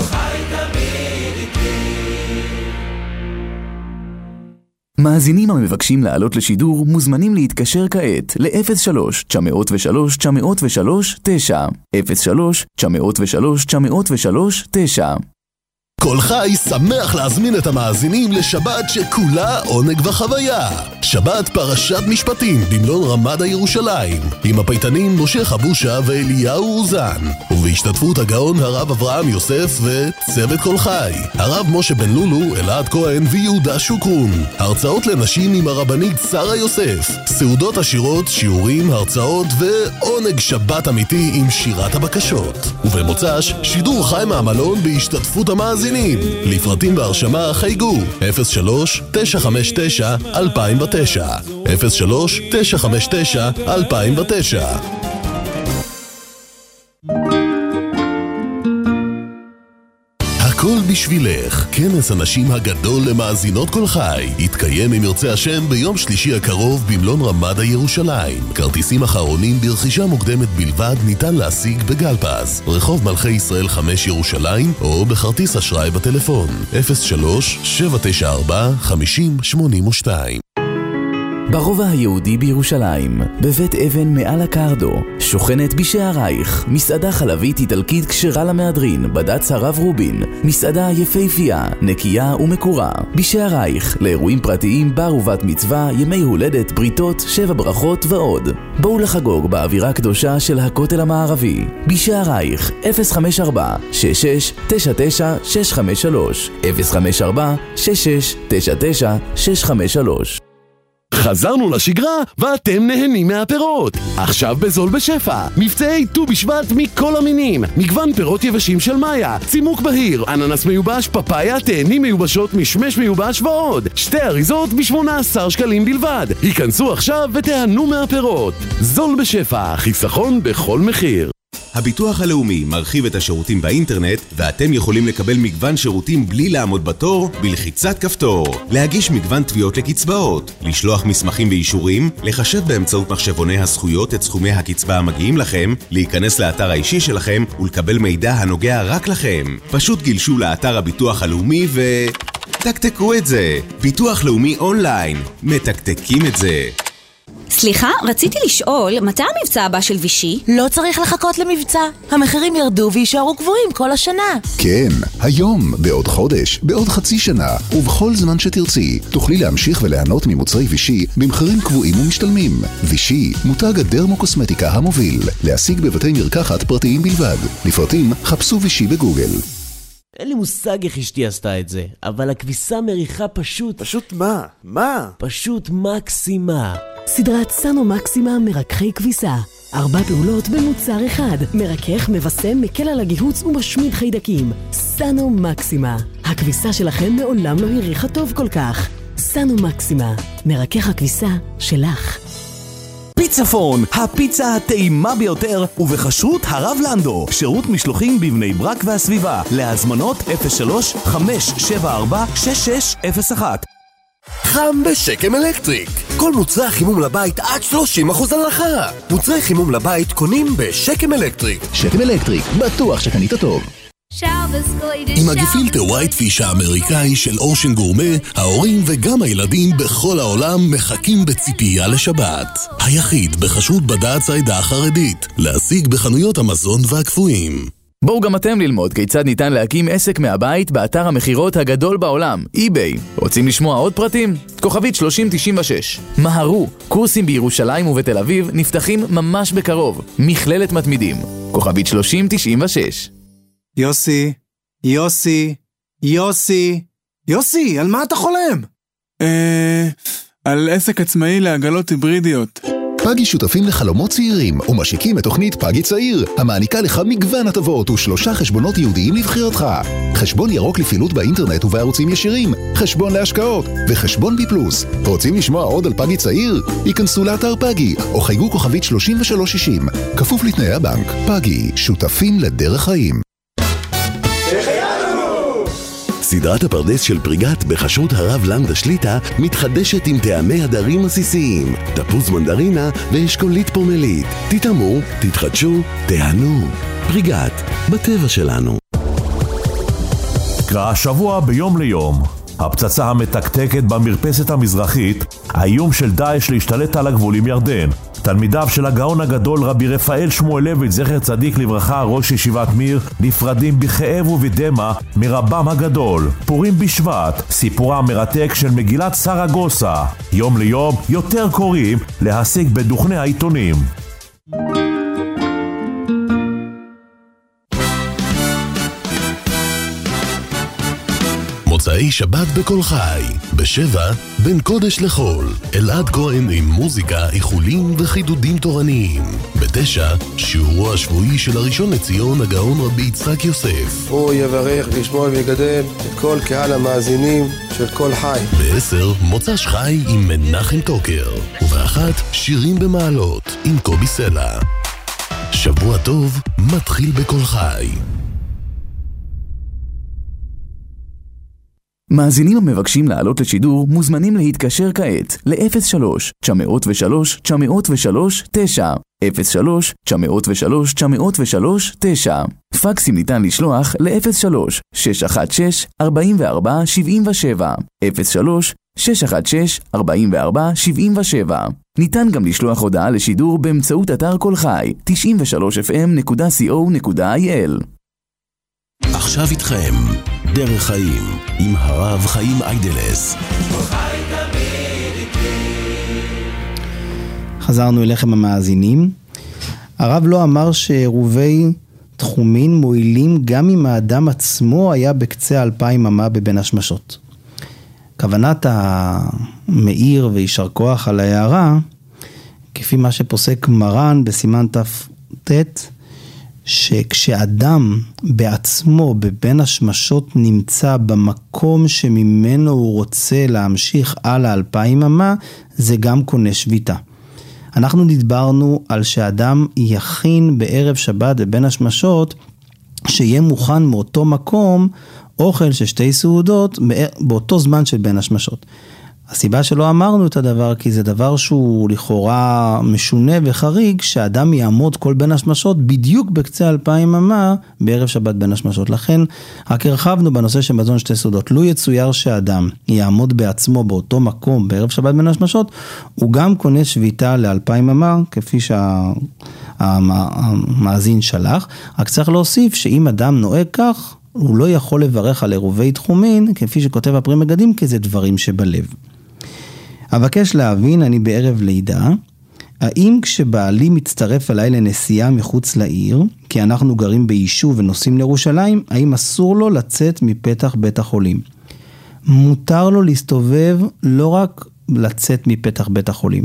מאזינים המבקשים לעלות לשידור מוזמנים להתקשר כעת ל-אפס שלוש תשע אפס שלוש תשע אפס שלוש תשע אפס שלוש תשע אפס שלוש תשע אפס שלוש תשע. כל חי שמח להזמין את המאזינים לשבת שכולה עונג וחוויה. שבת פרשת משפטים במלון רמדה ירושלים, עם הפייטנים משה חבושה ואליהו אוזן, ובהשתתפות הגאון הרב אברהם יוסף וצוות כל חי, הרב משה בן לולו, אלעד כהן ויהודה שוקרון. הרצאות לנשים עם הרבנית שרה יוסף, סעודות עשירות, שיעורים, הרצאות ועונג שבת אמיתי עם שירת הבקשות. ובמוצ"ש שידור חי מהמלון בהשתתפות המאזינים. לפרטים והרשמה חייגו אפס שלוש תשע חמש תשע אלפיים ותשע אפס שלוש תשע חמש תשע אלפיים ותשע. הכל בשבילך, כנס הנשים הגדול למאזינות כל חי, יתקיים אם ירצה השם ביום שלישי הקרוב במלון רמדה ירושלים. כרטיסים אחרונים ברכישה מוקדמת בלבד ניתן להשיג בגלפז, רחוב מלכי ישראל חמש ירושלים, או בכרטיס אשראי בטלפון אפס שלוש שבע תשע ארבע חמש אפס שמונה שתיים. ברובע היהודי בירושלים, בבית אבן מעל הקרדו, שוכנת בשערייך, מסעדה חלבית איטלקית כשרה למהדרין, בד"ץ הרב רובין, מסעדה יפהפייה, נקייה ומקורה. בשערייך, לאירועים פרטיים, בר ובת מצווה, ימי הולדת, בריתות, שבע ברכות ועוד. בואו לחגוג באווירה קדושה של הכותל המערבי. בשערייך, אפס חמש ארבע שש שש תשע תשע שש חמש שלוש אפס חמש ארבע שש שש תשע תשע שש חמש שלוש. חזרנו לשגרה ואתם נהנים מהפירות. עכשיו בזול בשפע, מבצעי ט"ו בשבט מכל המינים, מגוון פירות יבשים של מאיה, צימוק בהיר, אננס מיובש, פפאיה, תאנים מיובשות, משמש מיובש ועוד. שתי אריזות ב-שמונה עשר שקלים בלבד. היכנסו עכשיו ותיהנו מהפירות. זול בשפע, חיסכון בכל מחיר. הביטוח הלאומי מרחיב את השירותים באינטרנט, ואתם יכולים לקבל מגוון שירותים בלי לעמוד בתור, בלחיצת כפתור. להגיש מגוון תביעות לקצבאות, לשלוח מסמכים ואישורים, לחשב באמצעות מחשבוני הזכויות את סכומי הקצבה המגיעים לכם, להיכנס לאתר האישי שלכם ולקבל מידע הנוגע רק לכם. פשוט גלשו לאתר הביטוח הלאומי ו... תקתקו את זה. ביטוח לאומי אונליין. מתקתקים את זה. סליחה, רציתי לשאול, מתי המבצע הבא של וישי? לא צריך לחכות למבצע. המחירים ירדו וישארו גבוהים כל השנה. כן, היום, בעוד חודש, בעוד חצי שנה, ובכל זמן שתרצי, תוכלי להמשיך וליהנות ממוצרי וישי במחירים קבועים ומשתלמים. וישי, מותג הדרמוקוסמטיקה המוביל, להשיג בבתי מרקחת פרטיים בלבד. לפרטים, חפשו וישי בגוגל. אין לי מושג איך אשתי עשתה את זה, אבל הכביסה מריחה פשוט... פשוט מה? מה? פשוט מקסימה. סדרת סאנו מקסימה מרככי כביסה. ארבע פעולות במוצר אחד. מרכך, מבשם, מקל על הגיהוץ ומשמיד חיידקים. סאנו מקסימה. הכביסה שלכם מעולם לא הריחה טוב כל כך. סאנו מקסימה. מרכך הכביסה שלך. פיצפון, הפיצה הטעימה ביותר, ובחשרות הרב לנדו, שירות משלוחים בבני ברק והסביבה, להזמנות אפס שלוש חמש שבע ארבע שש שש אפס אחת. חם בשקם אלקטריק. כל מוצרי חימום לבית עד שלושים אחוז הנחה. מוצרי חימום לבית קונים בשקם אלקטריק. שקם אלקטריק, בטוח שקנית טוב. עם הגפילטר ווייט פיש האמריקאי של אושן גורמה, ההורים וגם הילדים בכל העולם מחכים בציפייה לשבת. היחיד בחשרות בד"ץ העדה החרדית, להשיג בחנויות המזון והקפואים. בואו גם אתם ללמוד כיצד ניתן להקים עסק מהבית באתר המחירות הגדול בעולם, אי-ביי. רוצים לשמוע עוד פרטים? כוכבית שלושים תשעים ושש. מהרו, קורסים בירושלים ובתל אביב נפתחים ממש בקרוב. מכללת מתמידים. כוכבית שלושים תשעים ושש. יוסי, יוסי, יוסי, יוסי, על מה אתה חולם? אה... על עסק עצמאי לעגלות היברידיות. פאגי שותפים לחלומות צעירים ומשיקים את תוכנית פאגי צעיר, המעניקה לך מגוון הטבות ושלושה חשבונות ייעודיים לבחירתך. חשבון ירוק לפעילות באינטרנט ובערוצים ישירים, חשבון להשקעות וחשבון בי פלוס. רוצים לשמוע עוד על פאגי צעיר? ייכנסו לאתר פאגי או חייגו כוכבית שלושים ושלוש שישים. כפוף לתנאי הבנק. פאגי, שותפים לדרך חיים. סדרת הפרדס של פריגת בחשרות הרב לנדה שליטה מתחדשת עם טעמי הדרים עסיסיים, תפוז מנדרינה ואשכולית פומלית. תתאמו, תתחדשו, תהנו. פריגת, בטבע שלנו. השבוע ביום ליום, הפצצה המתקתקת במרפסת המזרחית, האיום של דאעש להשתלט על הגבול עם ירדן. תלמידיו של הגאון הגדול רבי רפאל שמואלביץ' זכר צדיק לברכה, ראש ישיבת מיר, נפרדים בכאב ובדמע מרבם הגדול. פורים בשבט, סיפורה המרתק של מגילת סרגוסה. יום ליום יותר קוראים להשיג בדוכני העיתונים. מוצאי שבת בכל חי, בשבע, בין קודש לחול, אלעד כהן עם מוזיקה, איחולים וחידודים תורניים. בתשע, שיעורו השבועי של הראשון לציון הגאון רבי יצחק יוסף. הוא יברך וישמור ויגדל את כל קהל המאזינים של כל חי. בעשר, מוצ"ש חי עם מנחם טוקר. ובאחת, שירים במעלות עם קובי סלע. שבוע טוב מתחיל בכל חי. מאזינים המבקשים לעלות לשידור מוזמנים להתקשר כעת ל-אפס שלוש תשע אפס שלוש תשע אפס שלוש תשע אפס שלוש תשע אפס שלוש תשע אפס שלוש תשע. פקסים ניתן לשלוח ל-אפס שלוש שש אחת שש ארבע ארבע שבע שבע אפס שלוש שש אחת שש ארבע ארבע שבע שבע. ניתן גם לשלוח הודעה לשידור באמצעות אתר כל חי תשעים ושלוש אף אם נקודה סי או נקודה איי אל. עכשיו איתכם דרך חיים עם הרב חיים איידלס. חזרנו אליכם המאזינים. הרב לא אמר שעירובי תחומין מועילים גם אם האדם עצמו היה בקצה אלפיים אמה בבין השמשות. כוונת המאיר וישר כוח על ההערה, כפי מה שפוסק מרן בסימן ת"ט, שכשאדם בעצמו בבין השמשות נמצא במקום שממנו הוא רוצה להמשיך על האלפיים אמה, זה גם קונה שביתה. אנחנו דיברנו על שאדם יכין בערב שבת בבין השמשות, שיהיה מוכן מאותו מקום אוכל של שתי סעודות באותו זמן של בין השמשות. הסיבה שלא אמרנו את הדבר, כי זה דבר שהוא לכאורה משונה וחריג, שאדם יעמוד כל בין השמשות בדיוק בקצה אלפיים אמה בערב שבת בין השמשות. לכן רק הרחבנו בנושא של מזון שתי סעודות. לו יצויר שאדם יעמוד בעצמו באותו מקום בערב שבת בין השמשות, הוא גם קונה שביתה לאלפיים אמה, כפי שהמאזין שלח. רק צריך להוסיף שאם אדם נוהג כך, הוא לא יכול לברך על עירובי תחומין, כפי שכותב הפרי מגדים, כי זה דברים שבלב. אבקש להבין, אני בערב לידה, האם כשבעלי מצטרף אליי לנסיעה מחוץ לעיר, כי אנחנו גרים ביישוב ונוסעים לירושלים, האם אסור לו לצאת מפתח בית החולים? מותר לו להסתובב, לא רק לצאת מפתח בית החולים.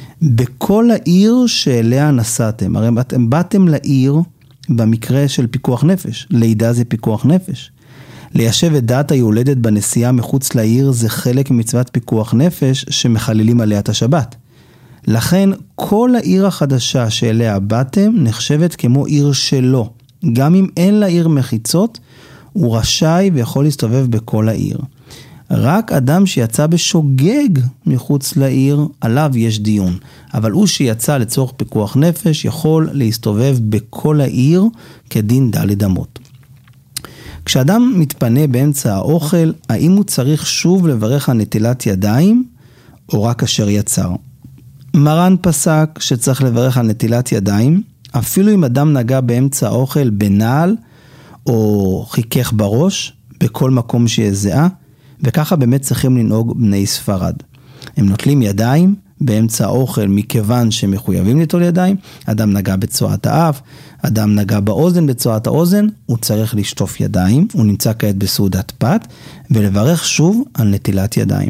בכל העיר שאליה נסעתם, הרי אתם באתם לעיר במקרה של פיקוח נפש, לידה זה פיקוח נפש. ליישב את דעת היולדת בנסיעה מחוץ לעיר זה חלק ממצוות פיקוח נפש שמחללים עליה את השבת. לכן כל העיר החדשה שאליה באתם נחשבת כמו עיר שלו. גם אם אין לה עיר מחיצות, הוא רשאי ויכול להסתובב בכל העיר. רק אדם שיצא בשוגג מחוץ לעיר, עליו יש דיון. אבל הוא שיצא לצורך פיקוח נפש יכול להסתובב בכל העיר כדין דלת אמות. כשאדם מתפנה באמצע האוכל, האם הוא צריך שוב לברך על נטילת ידיים, או רק אשר יצר? מרן פסק שצריך לברך על נטילת ידיים, אפילו אם אדם נגע באמצע האוכל בנעל, או חיכך בראש, בכל מקום שיזעה, וככה באמת צריכים לנהוג בני ספרד. הם נוטלים ידיים באמצע האוכל מכיוון שמחויבים ליטול ידיים, אדם נגע בצועת האף, אדם נגע באוזן בצועת האוזן, הוא צריך לשטוף ידיים, הוא נמצא כעת בסעודת פת, ולברך שוב על נטילת ידיים.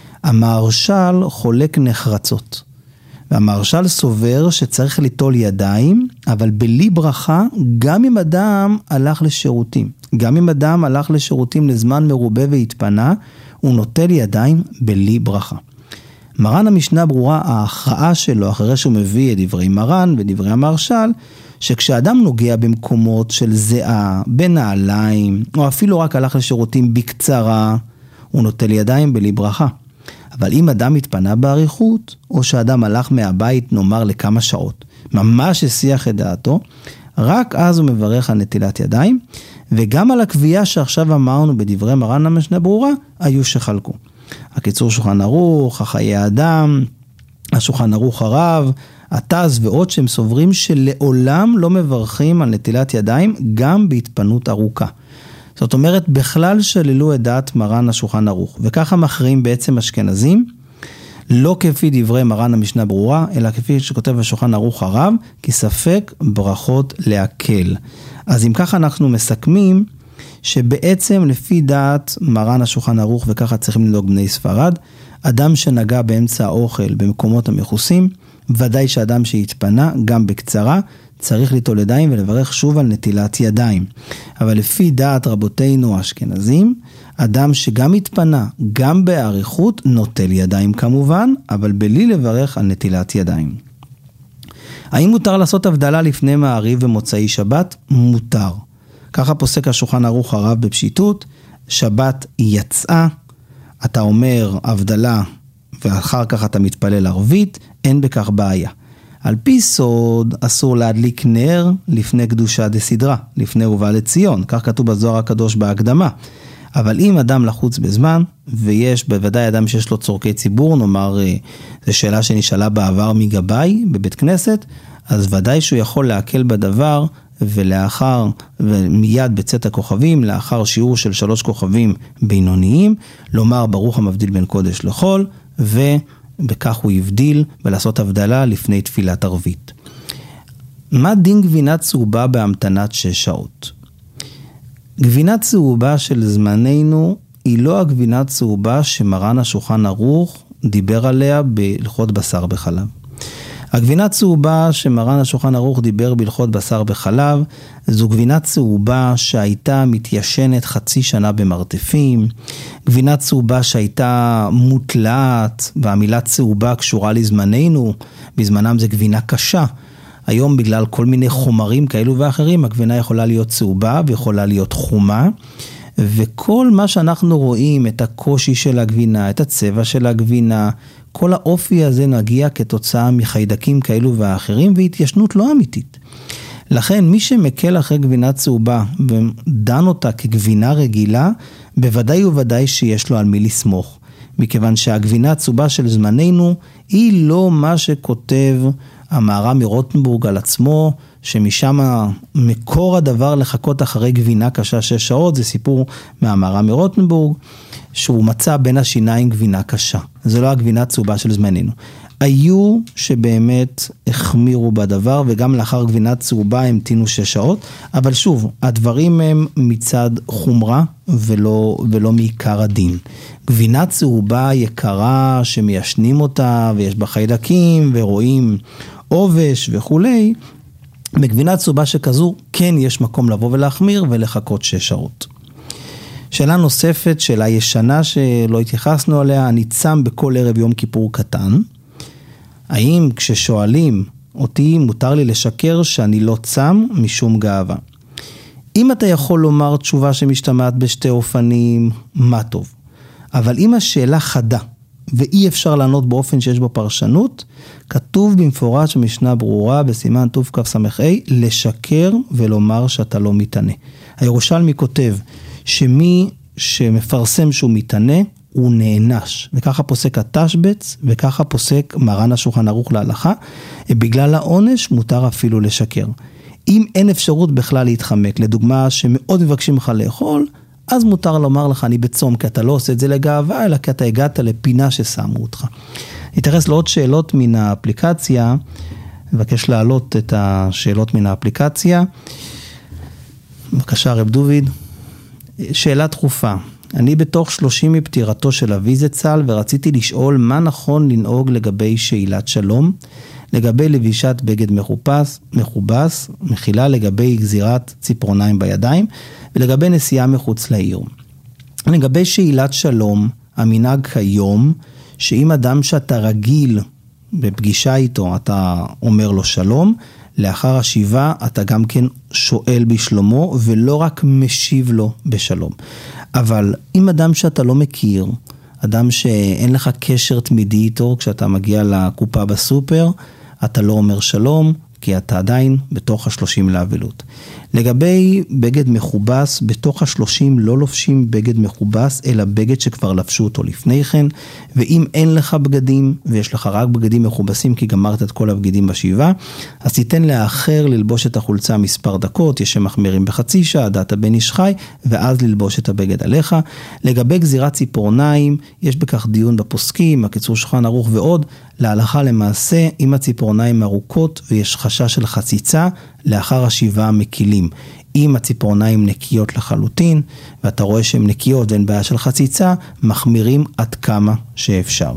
המהרש"ל חולק נחרצות, והמהרש"ל סובר שצריך ליטול ידיים, אבל בלי ברכה, גם אם אדם הלך לשירותים. גם אם אדם הלך לשירותים לזמן מרובה והתפנה, הוא נוטל ידיים בלי ברכה. מרן המשנה ברורה, ההכרעה שלו, אחרי שהוא מביא את דברי מרן ודברי המהרש"ל, שכשאדם נוגע במקומות של זיעה, בנעליים, או אפילו רק הלך לשירותים בקצרה, הוא נוטל ידיים בלי ברכה. אבל אם אדם התפנה בעריכות, או שאדם הלך מהבית נאמר לכמה שעות, ממש השיח את דעתו, רק אז הוא מברך על נטילת ידיים, וגם על הקביעה שעכשיו אמרנו בדברי מרן המשנה ברורה, היו שחלקו. הקיצור שולחן ערוך, החיי האדם, השולחן ערוך הרב, התז ועוד שהם סוברים שלעולם לא מברכים על נטילת ידיים, גם בהתפנות ארוכה. זאת אומרת, בכלל שללו את דעת מרן השולחן ערוך, וככה מכריעים בעצם אשכנזים, לא כפי דברי מרן המשנה ברורה, אלא כפי שכותב השולחן ערוך הרב, כי ספק ברכות להקל. אז אם ככה אנחנו מסכמים, שבעצם לפי דעת מרן השולחן ערוך, וככה צריכים לנהוג בני ספרד, אדם שנגע באמצע האוכל במקומות המכוסים, ודאי שאדם שהתפנה גם בקצרה, צריך ליטול ידיים ולברך שוב על נטילת ידיים. אבל לפי דעת רבותינו האשכנזים, אדם שגם התפנה, גם בעריכות, נוטל ידיים כמובן, אבל בלי לברך על נטילת ידיים. האם מותר לעשות הבדלה לפני מעריב ומוצאי שבת? מותר. ככה פוסק השולחן ערוך הרב בפשיטות, שבת יצאה, אתה אומר הבדלה ואחר כך אתה מתפלל ערבית, אין בכך בעיה. על פי סוד אסור להדליק נר לפני קדושה דסדרה, לפני ובא לציון, כך כתוב בזוהר הקדוש בהקדמה. אבל אם אדם לחוץ בזמן, ויש בוודאי אדם שיש לו צורכי ציבור, נאמר, זו שאלה שנשאלה בעבר מגבאי בבית כנסת, אז ודאי שהוא יכול להקל בדבר, ולאחר, ומיד בצאת הכוכבים, לאחר שיעור של שלוש כוכבים בינוניים, לומר ברוך המבדיל בין קודש לחול, ובכך הוא יבדיל ולעשות הבדלה לפני תפילת ערבית. מה דין גבינה צהובה בהמתנת שש שעות? גבינה צהובה של זמננו היא לא הגבינה צהובה שמרן השולחן ערוך דיבר עליה בהלכות בשר בחלב. הגבינה צהובה שמרן השולחן ערוך דיבר בהלכות בשר בחלב, זו גבינה צהובה שהייתה מתיישנת חצי שנה במרתפים, גבינה צהובה שהייתה מוטלעת, והמילה צהובה קשורה לזמננו, בזמנם זה גבינה קשה. היום בגלל כל מיני חומרים כאלו ואחרים, הגבינה יכולה להיות צהובה ויכולה להיות חומה, וכל מה שאנחנו רואים, את הקושי של הגבינה, את הצבע של הגבינה, כל האופי הזה נגיע כתוצאה מחיידקים כאלו ואחרים, והתיישנות לא אמיתית. לכן מי שמקל אחרי גבינה צהובה ודן אותה כגבינה רגילה, בוודאי וודאי שיש לו על מי לסמוך. מכיוון שהגבינה הצהובה של זמננו היא לא מה שכותב המהר"ם מרוטנבורג על עצמו, שמשם מקור הדבר לחכות אחרי גבינה קשה שש שעות, זה סיפור מהמהר"ם מרוטנבורג, שהוא מצא בין השיניים גבינה קשה. זה לא הגבינה הצהובה של זמננו. היו שבאמת החמירו בדבר, וגם לאחר גבינה צהובה המתינו שש שעות, אבל שוב, הדברים הם מצד חומרה ולא, ולא מעיקר הדין. גבינה צהובה יקרה שמיישנים אותה, ויש בה חיידקים ורואים עובש וכולי, בגבינה צהובה שכזו כן יש מקום לבוא ולהחמיר ולחכות שש שעות. שאלה נוספת, שאלה ישנה שלא התייחסנו עליה, אני צם בכל ערב יום כיפור קטן. האם כששואלים אותי מותר לי לשקר שאני לא צם משום גאווה? אם אתה יכול לומר תשובה שמשתמעת בשתי אופנים, מה טוב. אבל אם השאלה חדה ואי אפשר לענות באופן שיש בו פרשנות, כתוב במפורש במשנה ברורה בסימן תוף כף סמך אי, לשקר ולומר שאתה לא מתענה. הירושלמי כותב שמי שמפרסם שהוא מתענה, הוא נענש, וככה פוסק התשבץ, וככה פוסק מרן השולחן ערוך להלכה, בגלל העונש מותר אפילו לשקר. אם אין אפשרות בכלל להתחמק, לדוגמה שמאוד מבקשים לך לאכול, אז מותר לומר לך אני בצום, כי אתה לא עושה את זה לגאווה, אלא כי אתה הגעת לפינה ששמו אותך. נתייחס לעוד שאלות מן האפליקציה, מבקש להעלות את השאלות מן האפליקציה. בבקשה רב דוד, שאלה דחופה. אני בתוך שלושים מפטירתו של אבי זצ"ל, ורציתי לשאול מה נכון לנהוג לגבי שאלת שלום, לגבי לבישת בגד מחופש, מחובס, מחילה לגבי גזירת ציפורניים בידיים, ולגבי נסיעה מחוץ לעיר. לגבי שאלת שלום, המנהג כיום, שאם אדם שאתה רגיל בפגישה איתו, אתה אומר לו שלום, לאחר השיבה אתה גם כן שואל בשלומו, ולא רק משיב לו בשלום. אבל אם אדם שאתה לא מכיר, אדם שאין לך קשר תמידי איתו, כשאתה מגיע לקופה בסופר, אתה לא אומר שלום, כי אתה עדיין בתוך השלושים לאבלות. לגבי בגד מחובס, בתוך השלושים לא לובשים בגד מחובס, אלא בגד שכבר לבשו אותו לפני כן, ואם אין לך בגדים, ויש לך רק בגדים מחובסים, כי גמרת את כל הבגדים בשבעה, אז תיתן לאחר ללבוש את החולצה מספר דקות, יש שמחמירים בחצי שעה, דעת בן איש חי, ואז ללבוש את הבגד עליך. לגבי גזירת ציפורניים, יש בכך דיון בפוסקים, הקיצור שולחן ערוך ועוד, להלכה למעשה, אם הציפורניים ארוכות ויש חשש של חציצה, לאחר השבעה מקילים. אם הציפורניים נקיות לחלוטין, ואתה רואה שהן נקיות ואין בעיה של חציצה, מחמירים עד כמה שאפשר.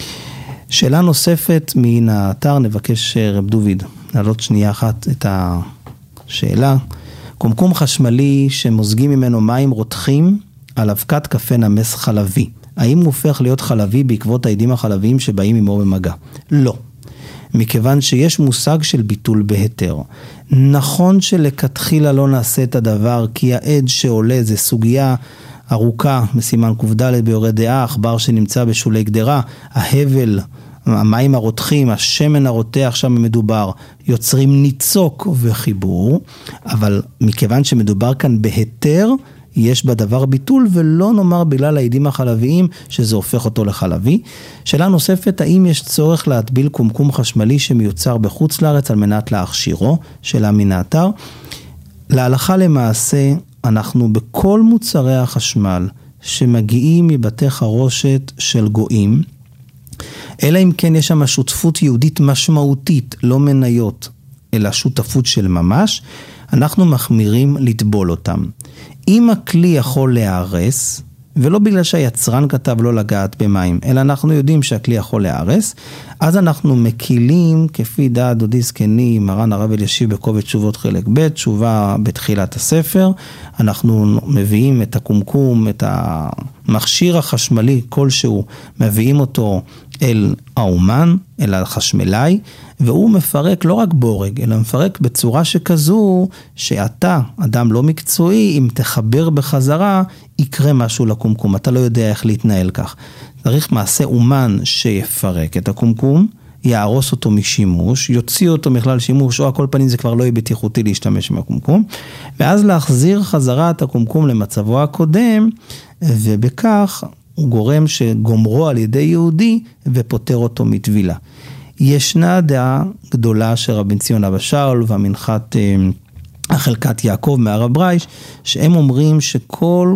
שאלה נוספת מן האתר, נבקש רב דוד להעלות שנייה אחת את השאלה. קומקום חשמלי שמוזגים ממנו מים רותחים על אבקת קפה נמס חלבי. האם הוא הופך להיות חלבי בעקבות העדים החלביים שבאים עמו במגע? לא. מכיוון שיש מושג של ביטול בהיתר. נכון שלכתחילה לא נעשה את הדבר, כי העד שעולה זה סוגיה ארוכה, בסימן ק"ד ביורה דעה, עכבר שנמצא בשולי גדרה, ההבל, המים הרותחים, השמן הרותח שם מדובר, יוצרים ניצוק וחיבור, אבל מכיוון שמדובר כאן בהיתר, יש בדבר ביטול, ולא נאמר בגלל העדים החלביים שזה הופך אותו לחלבי. שאלה נוספת, האם יש צורך להטביל קומקום חשמלי שמיוצר בחוץ לארץ על מנת להכשירו? שאלה מן האתר. להלכה למעשה, אנחנו בכל מוצרי החשמל שמגיעים מבתי חרושת של גויים, אלא אם כן יש שם שותפות יהודית משמעותית, לא מניות, אלא שותפות של ממש, אנחנו מחמירים לטבול אותם. אם הכלי יכול להיהרס, ולא בגלל שהיצרן כתב לא לגעת במים, אלא אנחנו יודעים שהכלי יכול להיהרס, אז אנחנו מקילים, כפי דעת דודי זקני, מרן הרב אלישיב בקובץ תשובות חלק ב', תשובה בתחילת הספר, אנחנו מביאים את הקומקום, את מכשיר החשמלי כלשהו, מביאים אותו אל האומן, אל החשמלאי, והוא מפרק לא רק בורג, אלא מפרק בצורה שכזו, שאתה, אדם לא מקצועי, אם תחבר בחזרה, יקרה משהו לקומקום. אתה לא יודע איך להתנהל כך. צריך מעשה אומן שיפרק את הקומקום, יערוס אותו משימוש, יוציא אותו מכלל שימוש, או הכל פנים זה כבר לא יהיה בטיחותי להשתמש מהקומקום, ואז להחזיר חזרה את הקומקום למצבו הקודם, ובכך הוא גורם שגומרו על ידי יהודי ופותר אותו מטבילה. ישנה דעה גדולה של רבי ציון אבא שאול והמנחת החלקת יעקב מהרב ברייש, שהם אומרים שכל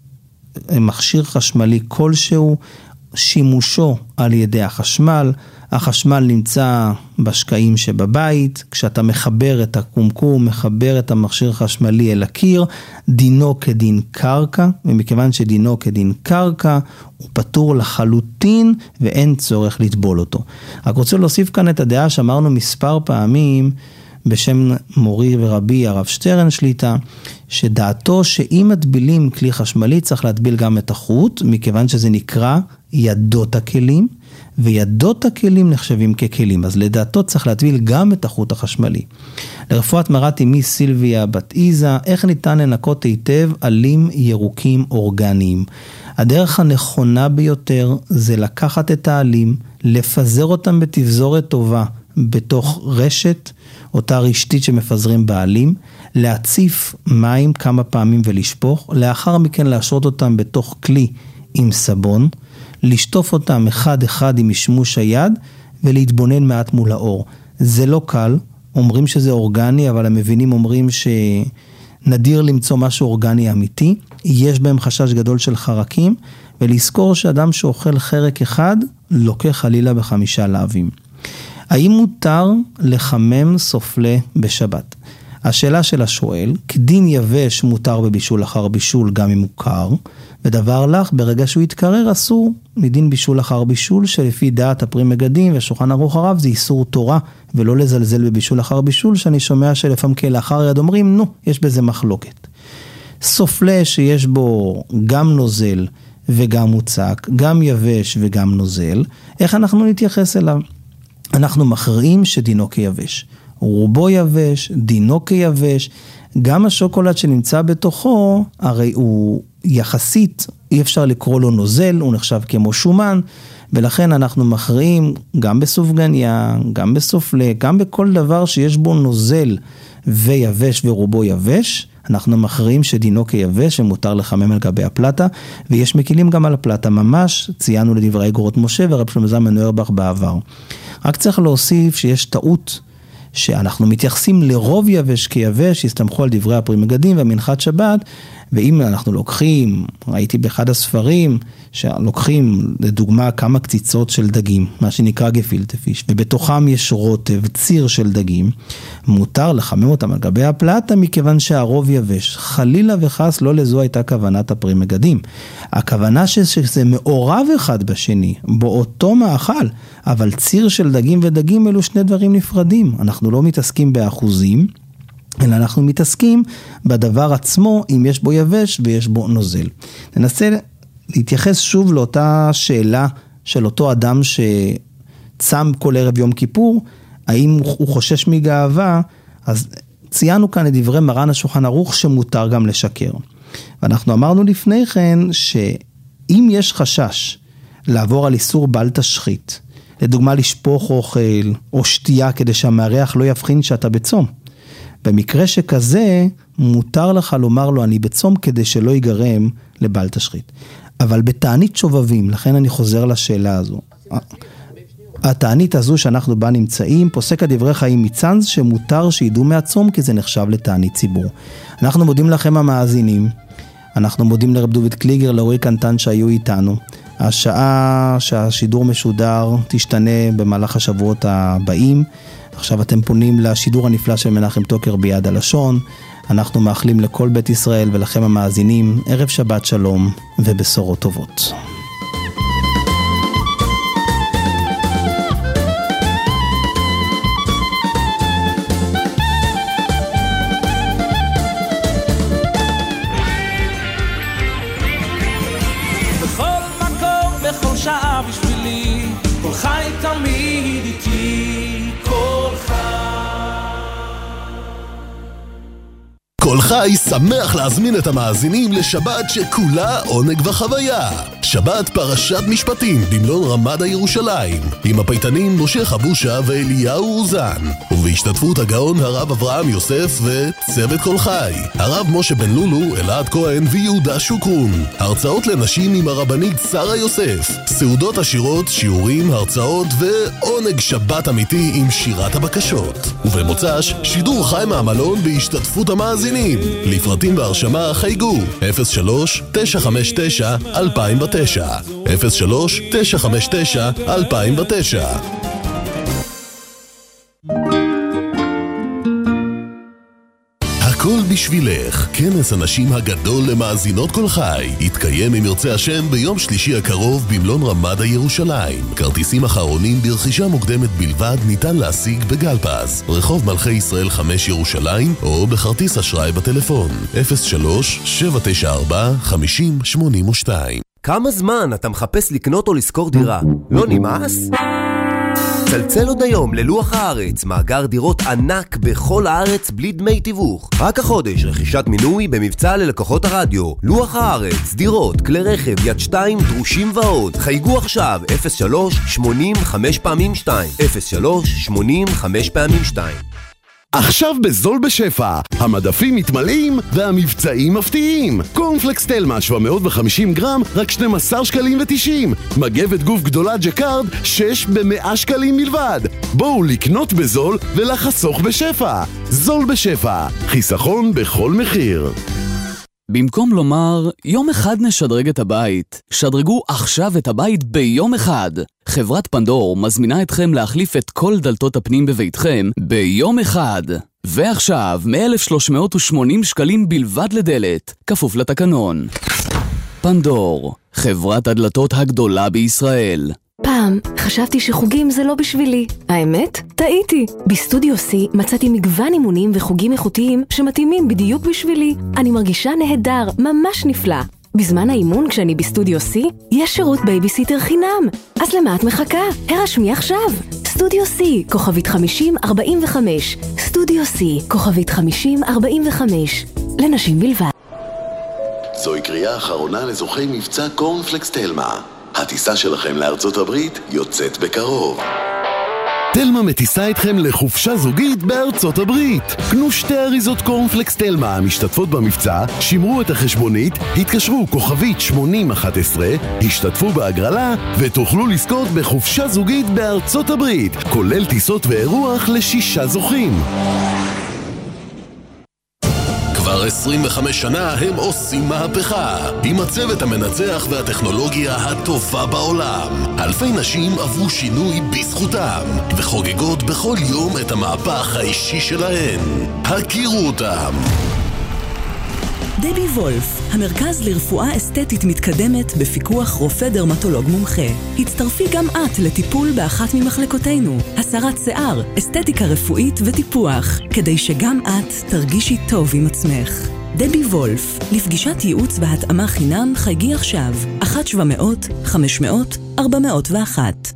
מכשיר חשמלי כלשהו, שימושו על ידי החשמל, החשמל נמצא בשקעים שבבית, כשאתה מחבר את הקומקום, מחבר את המכשיר חשמלי אל הקיר, דינו כדין קרקע, ומכיוון שדינו כדין קרקע, הוא פטור לחלוטין ואין צורך לטבול אותו. רק רוצה להוסיף כאן את הדעה שאמרנו מספר פעמים, בשם מורי ורבי הרב שטרן שליטה, שדעתו שאם מטבילים כלי חשמלי צריך להטביל גם את החוט, מכיוון שזה נקרא ידות הכלים, וידות הכלים נחשבים ככלים, אז לדעתו צריך להטביל גם את החוט החשמלי. לרפואת מרת אמי סילביה בת איזה, איך ניתן לנקות היטב עלים ירוקים אורגניים? הדרך הנכונה ביותר זה לקחת את העלים, לפזר אותם בתפזורת טובה, בתוך רשת, אותה רשתית שמפזרים בעלים, להציף מים כמה פעמים ולשפוך, לאחר מכן להשרות אותם בתוך כלי עם סבון, לשטוף אותם אחד אחד עם משמוש היד, ולהתבונן מעט מול האור. זה לא קל, אומרים שזה אורגני, אבל המבינים אומרים שנדיר למצוא משהו אורגני אמיתי, יש בהם חשש גדול של חרקים, ולזכור שאדם שאוכל חרק אחד, לוקח חלילה בחמישה להבים. האם מותר לחמם סופלה בשבת? השאלה של השואל, כדין יבש מותר בבישול אחר בישול גם אם הוא קר, ודבר לך, ברגע שהוא יתקרר אסור מדין בישול אחר בישול, שלפי דעת הפרי מגדים ושולחן ערוך הרב זה איסור תורה, ולא לזלזל בבישול אחר בישול, שאני שומע שלפעמים כאלאחר יד אומרים, נו, יש בזה מחלוקת. סופלה שיש בו גם נוזל וגם מוצק, גם יבש וגם נוזל, איך אנחנו נתייחס אליו? אנחנו מכריעים שדינו כיבש. רובו יבש, דינו כיבש, גם השוקולד שנמצא בתוכו, הרי הוא יחסית, אי אפשר לקרוא לו נוזל, הוא נחשב כמו שומן, ולכן אנחנו מכריעים גם בסופגניה, גם בסופלה, גם בכל דבר שיש בו נוזל ויבש ורובו יבש, אנחנו מכריעים שדינו כיבש ומותר לחמם על גבי הפלטה, ויש מקילים גם על הפלטה ממש, ציינו לדברי גורות משה ורב שלמה זלמן אוירבך בעבר. רק צריך להוסיף שיש טעות, שאנחנו מתייחסים לרוב יבש כיבש, הסתמכו על דברי הפרי מגדים והמנחת שבת, ואם אנחנו לוקחים, ראיתי באחד הספרים, שלוקחים לדוגמה כמה קציצות של דגים, מה שנקרא גפילטע פיש, ובתוכם יש רוטב, ציר של דגים, מותר לחמם אותם על גבי הפלטה, מכיוון שהרוב יבש. חלילה וחס לא לזו הייתה כוונת הפרי מגדים. הכוונה שזה מעורב אחד בשני, באותו מאכל, אבל ציר של דגים ודגים אלו שני דברים נפרדים. אנחנו לא מתעסקים באחוזים, אלא אנחנו מתעסקים בדבר עצמו, אם יש בו יבש ויש בו נוזל. ננסה להתייחס שוב לאותה שאלה של אותו אדם שצם כל ערב יום כיפור, האם הוא חושש מגאווה, אז ציינו כאן את דברי מרן השולחן ערוך שמותר גם לשקר. ואנחנו אמרנו לפני כן שאם יש חשש לעבור על איסור בל תשחית, לדוגמה לשפוך אוכל או שתייה כדי שהמארח לא יבחין שאתה בצום, במקרה שכזה, מותר לך לומר לו, אני בצום כדי שלא ייגרם לבל תשחית. אבל בתענית שובבים, לכן אני חוזר לשאלה הזו. התענית הזו שאנחנו בה נמצאים, פוסק הדברי חיים מצנז, שמותר שידעו מהצום, כי זה נחשב לתענית ציבור. אנחנו מודים לכם המאזינים, אנחנו מודים לרב דוד קליגר, לאורי קנטן שהיו איתנו. השעה שהשידור משודר תשתנה במהלך השבועות הבאים, עכשיו אתם פונים לשידור הנפלא של מנחם טוקר ביד הלשון, אנחנו מאחלים לכל בית ישראל ולכם המאזינים ערב שבת שלום ובשורות טובות. תמיד איתי כל חי. כל חי שמח להזמין את המאזינים לשבת שכולה עונג וחוויה. שבת פרשת משפטים במלון רמדה ירושלים, עם הפייטנים משה חבושה ואליהו אוזן, ובהשתתפות הגאון הרב אברהם יוסף וצוות כל חי, הרב משה בן לולו, אלעד כהן ויהודה שוקרון. הרצאות לנשים עם הרבנית שרה יוסף, סעודות עשירות, שיעורים, הרצאות ועונג שבת אמיתי עם שירת הבקשות. ובמוצ"ש שידור חי מהמלון בהשתתפות המאזינים. לפרטים והרשמה חייגו אפס שלוש תשע חמש תשע אלפיים ותשע אפס שלוש תשע חמש תשע אלפיים ותשע. הכל בשבילך, כנס הנשים הגדול למאזינות כל חי, יתקיים אם ירצה השם ביום שלישי הקרוב במלון רמדה ירושלים. כרטיסים אחרונים ברכישה מוקדמת בלבד ניתן להשיג בגלפז, רחוב מלכי ישראל חמש ירושלים, או בכרטיס אשראי בטלפון אפס שלוש שבע תשע ארבע חמש אפס שמונה שתיים. כמה זמן אתה מחפש לקנות או לשכור דירה? לא נמאס? צלצל עוד היום ללוח הארץ, מאגר דירות ענק בכל הארץ בלי דמי תיווך. רק החודש רכישת מינוי במבצע ללקוחות הרדיו. לוח הארץ, דירות, כלי רכב, יד שתיים, דרושים ועוד. חייגו עכשיו אפס שלוש שמונים חמש פעמים שתיים אפס שלוש שמונים חמש פעמים שתיים. עכשיו בזול בשפע, המדפים מתמלאים והמבצעים מפתיעים. קורנפלקס תלמה שבע מאות וחמישים גרם, רק שנים עשר שקלים ותשעים. מגבת גוף גדולה ג'קארד, שש במאה שקלים מלבד. בואו לקנות בזול ולחסוך בשפע. זול בשפע, חיסכון בכל מחיר. במקום לומר, יום אחד נשדרג את הבית, שדרגו עכשיו את הבית ביום אחד. חברת פנדור מזמינה אתכם להחליף את כל דלתות הפנים בביתכם ביום אחד. ועכשיו, מ-אלף ושלוש מאות ושמונים שקלים בלבד לדלת, כפוף לתקנון. פנדור, חברת הדלתות הגדולה בישראל. פעם חשבתי שחוגים זה לא בשבילי. האמת? טעיתי. בסטודיו C מצאתי מגוון אימונים וחוגים איכותיים שמתאימים בדיוק בשבילי. אני מרגישה נהדר, ממש נפלא. בזמן האימון כשאני בסטודיו C, יש שירות בייביסיטר חינם. אז למה את מחכה? הרשמי עכשיו. סטודיו C, כוכבית חמישים ארבעים וחמש. סטודיו C, כוכבית חמישים ארבעים וחמש. לנשים בלבד. זוהי קריאה אחרונה לזוכי מבצע קורנפלקס תלמה. הטיסה שלכם לארצות הברית יוצאת בקרוב. תלמה מטיסה אתכם לחופשה זוגית בארצות הברית. קנו שתי אריזות קורנפלקס תלמה המשתתפות במבצע, שמרו את החשבונית, התקשרו כוכבית שמונים אחת עשרה, השתתפו בהגרלה ותוכלו לזכות בחופשה זוגית בארצות הברית, כולל טיסות ואירוח לשישה זוכים. כבר עשרים וחמש שנה הם עושים מהפכה עם הצוות המנצח והטכנולוגיה הטובה בעולם. אלפי נשים עברו שינוי בזכותם וחוגגות בכל יום את המהפך האישי שלהן. הכירו אותם. דבי וולף, המרכז לרפואה אסתטית מתקדמת בפיקוח רופא דרמטולוג מומחה. הצטרפי גם את לטיפול באחת ממחלקותינו, הסרת שיער, אסתטיקה רפואית וטיפוח, כדי שגם את תרגישי טוב עם עצמך. דבי וולף, לפגישת ייעוץ והתאמה חינם חייגי עכשיו, אחת שבע מאות חמש מאות ארבע מאות ואחת.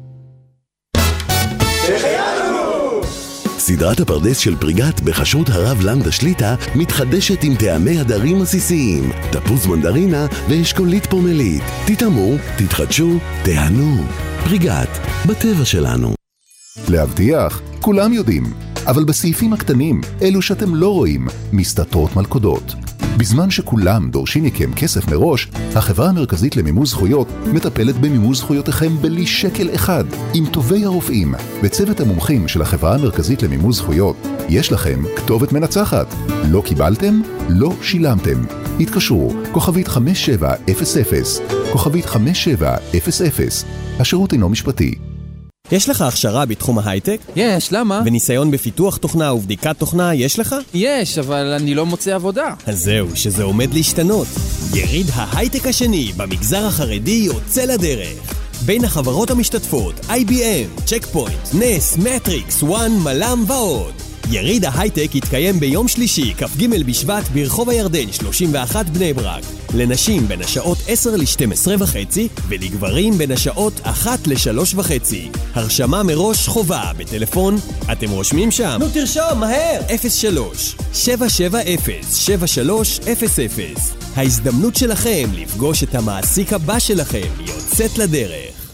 סדרת הפרדס של פריגת בחשות הרב למדה שליטה מתחדשת עם טעמי הדרים עסיסיים, תפוז מנדרינה ואשכולית פומלית. תטעמו, תתחדשו, תהנו. פריגת, בטבע שלנו. להבטיח, כולם יודעים, אבל בסעיפים הקטנים, אלו שאתם לא רואים, מסתתרות מלכודות. בזמן שכולם דורשים מכם כסף מראש, החברה המרכזית למימוש זכויות מטפלת במימוש זכויותיכם בלי שקל אחד. עם טובי הרופאים וצוות המומחים של החברה המרכזית למימוש זכויות, יש לכם כתובת מנצחת. לא קיבלתם? לא שילמתם. התקשרו, כוכבית חמש שבע אפס אפס, כוכבית חמש שבע אפס אפס. השירות אינו משפטי. יש לך הכשרה בתחום ההייטק? יש, למה? וניסיון בפיתוח תוכנה ובדיקת תוכנה יש לך? יש, אבל אני לא מוצא עבודה. אז זהו, שזה עומד להשתנות. יריד ההייטק השני במגזר החרדי יוצא לדרך. בין החברות המשתתפות, איי בי אם, צ'ק פוינט, נס, מטריקס, וואן, מלאם ועוד. יריד ההייטק יתקיים ביום שלישי, כ"ג בשבט, ברחוב הירדן שלושים ואחת בני ברק. לנשים בין השעות עשר ל-שתים עשרה וחצי, ולגברים בין השעות אחת ל-שלוש וחצי. הרשמה מראש חובה בטלפון. אתם רושמים שם? נו תרשום, מהר! אפס שלוש שבע שבע אפס שבע שלוש אפס אפס. ההזדמנות שלכם לפגוש את המעסיק הבא שלכם יוצאת לדרך.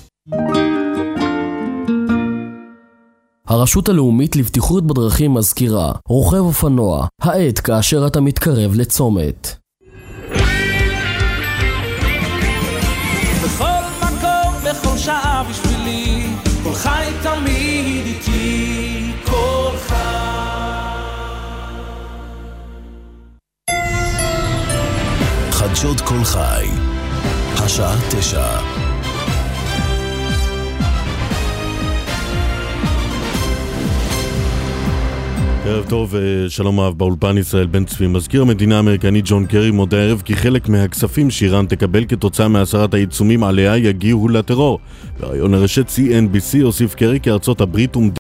הרשות הלאומית לבטיחות בדרכים מזכירה, רוכב אופנוע, העט כאשר אתה מתקרב לצומת. בכל מקום, בכל שעה בשבילי, כל חי תמיד איתי, כל חי. חדשות כל חי, השעה תשע. ערב טוב, שלום אהב, באולפן ישראל בן צבי. מזכיר המדינה האמריקני ג'ון קרי מודה ערב כי חלק מהכספים שאיראן תקבל כתוצאה מהסרת העיצומים עליה יגיעו לטרור. בראיון לרשת סי אן בי סי הוסיף קרי כי ארצות הברית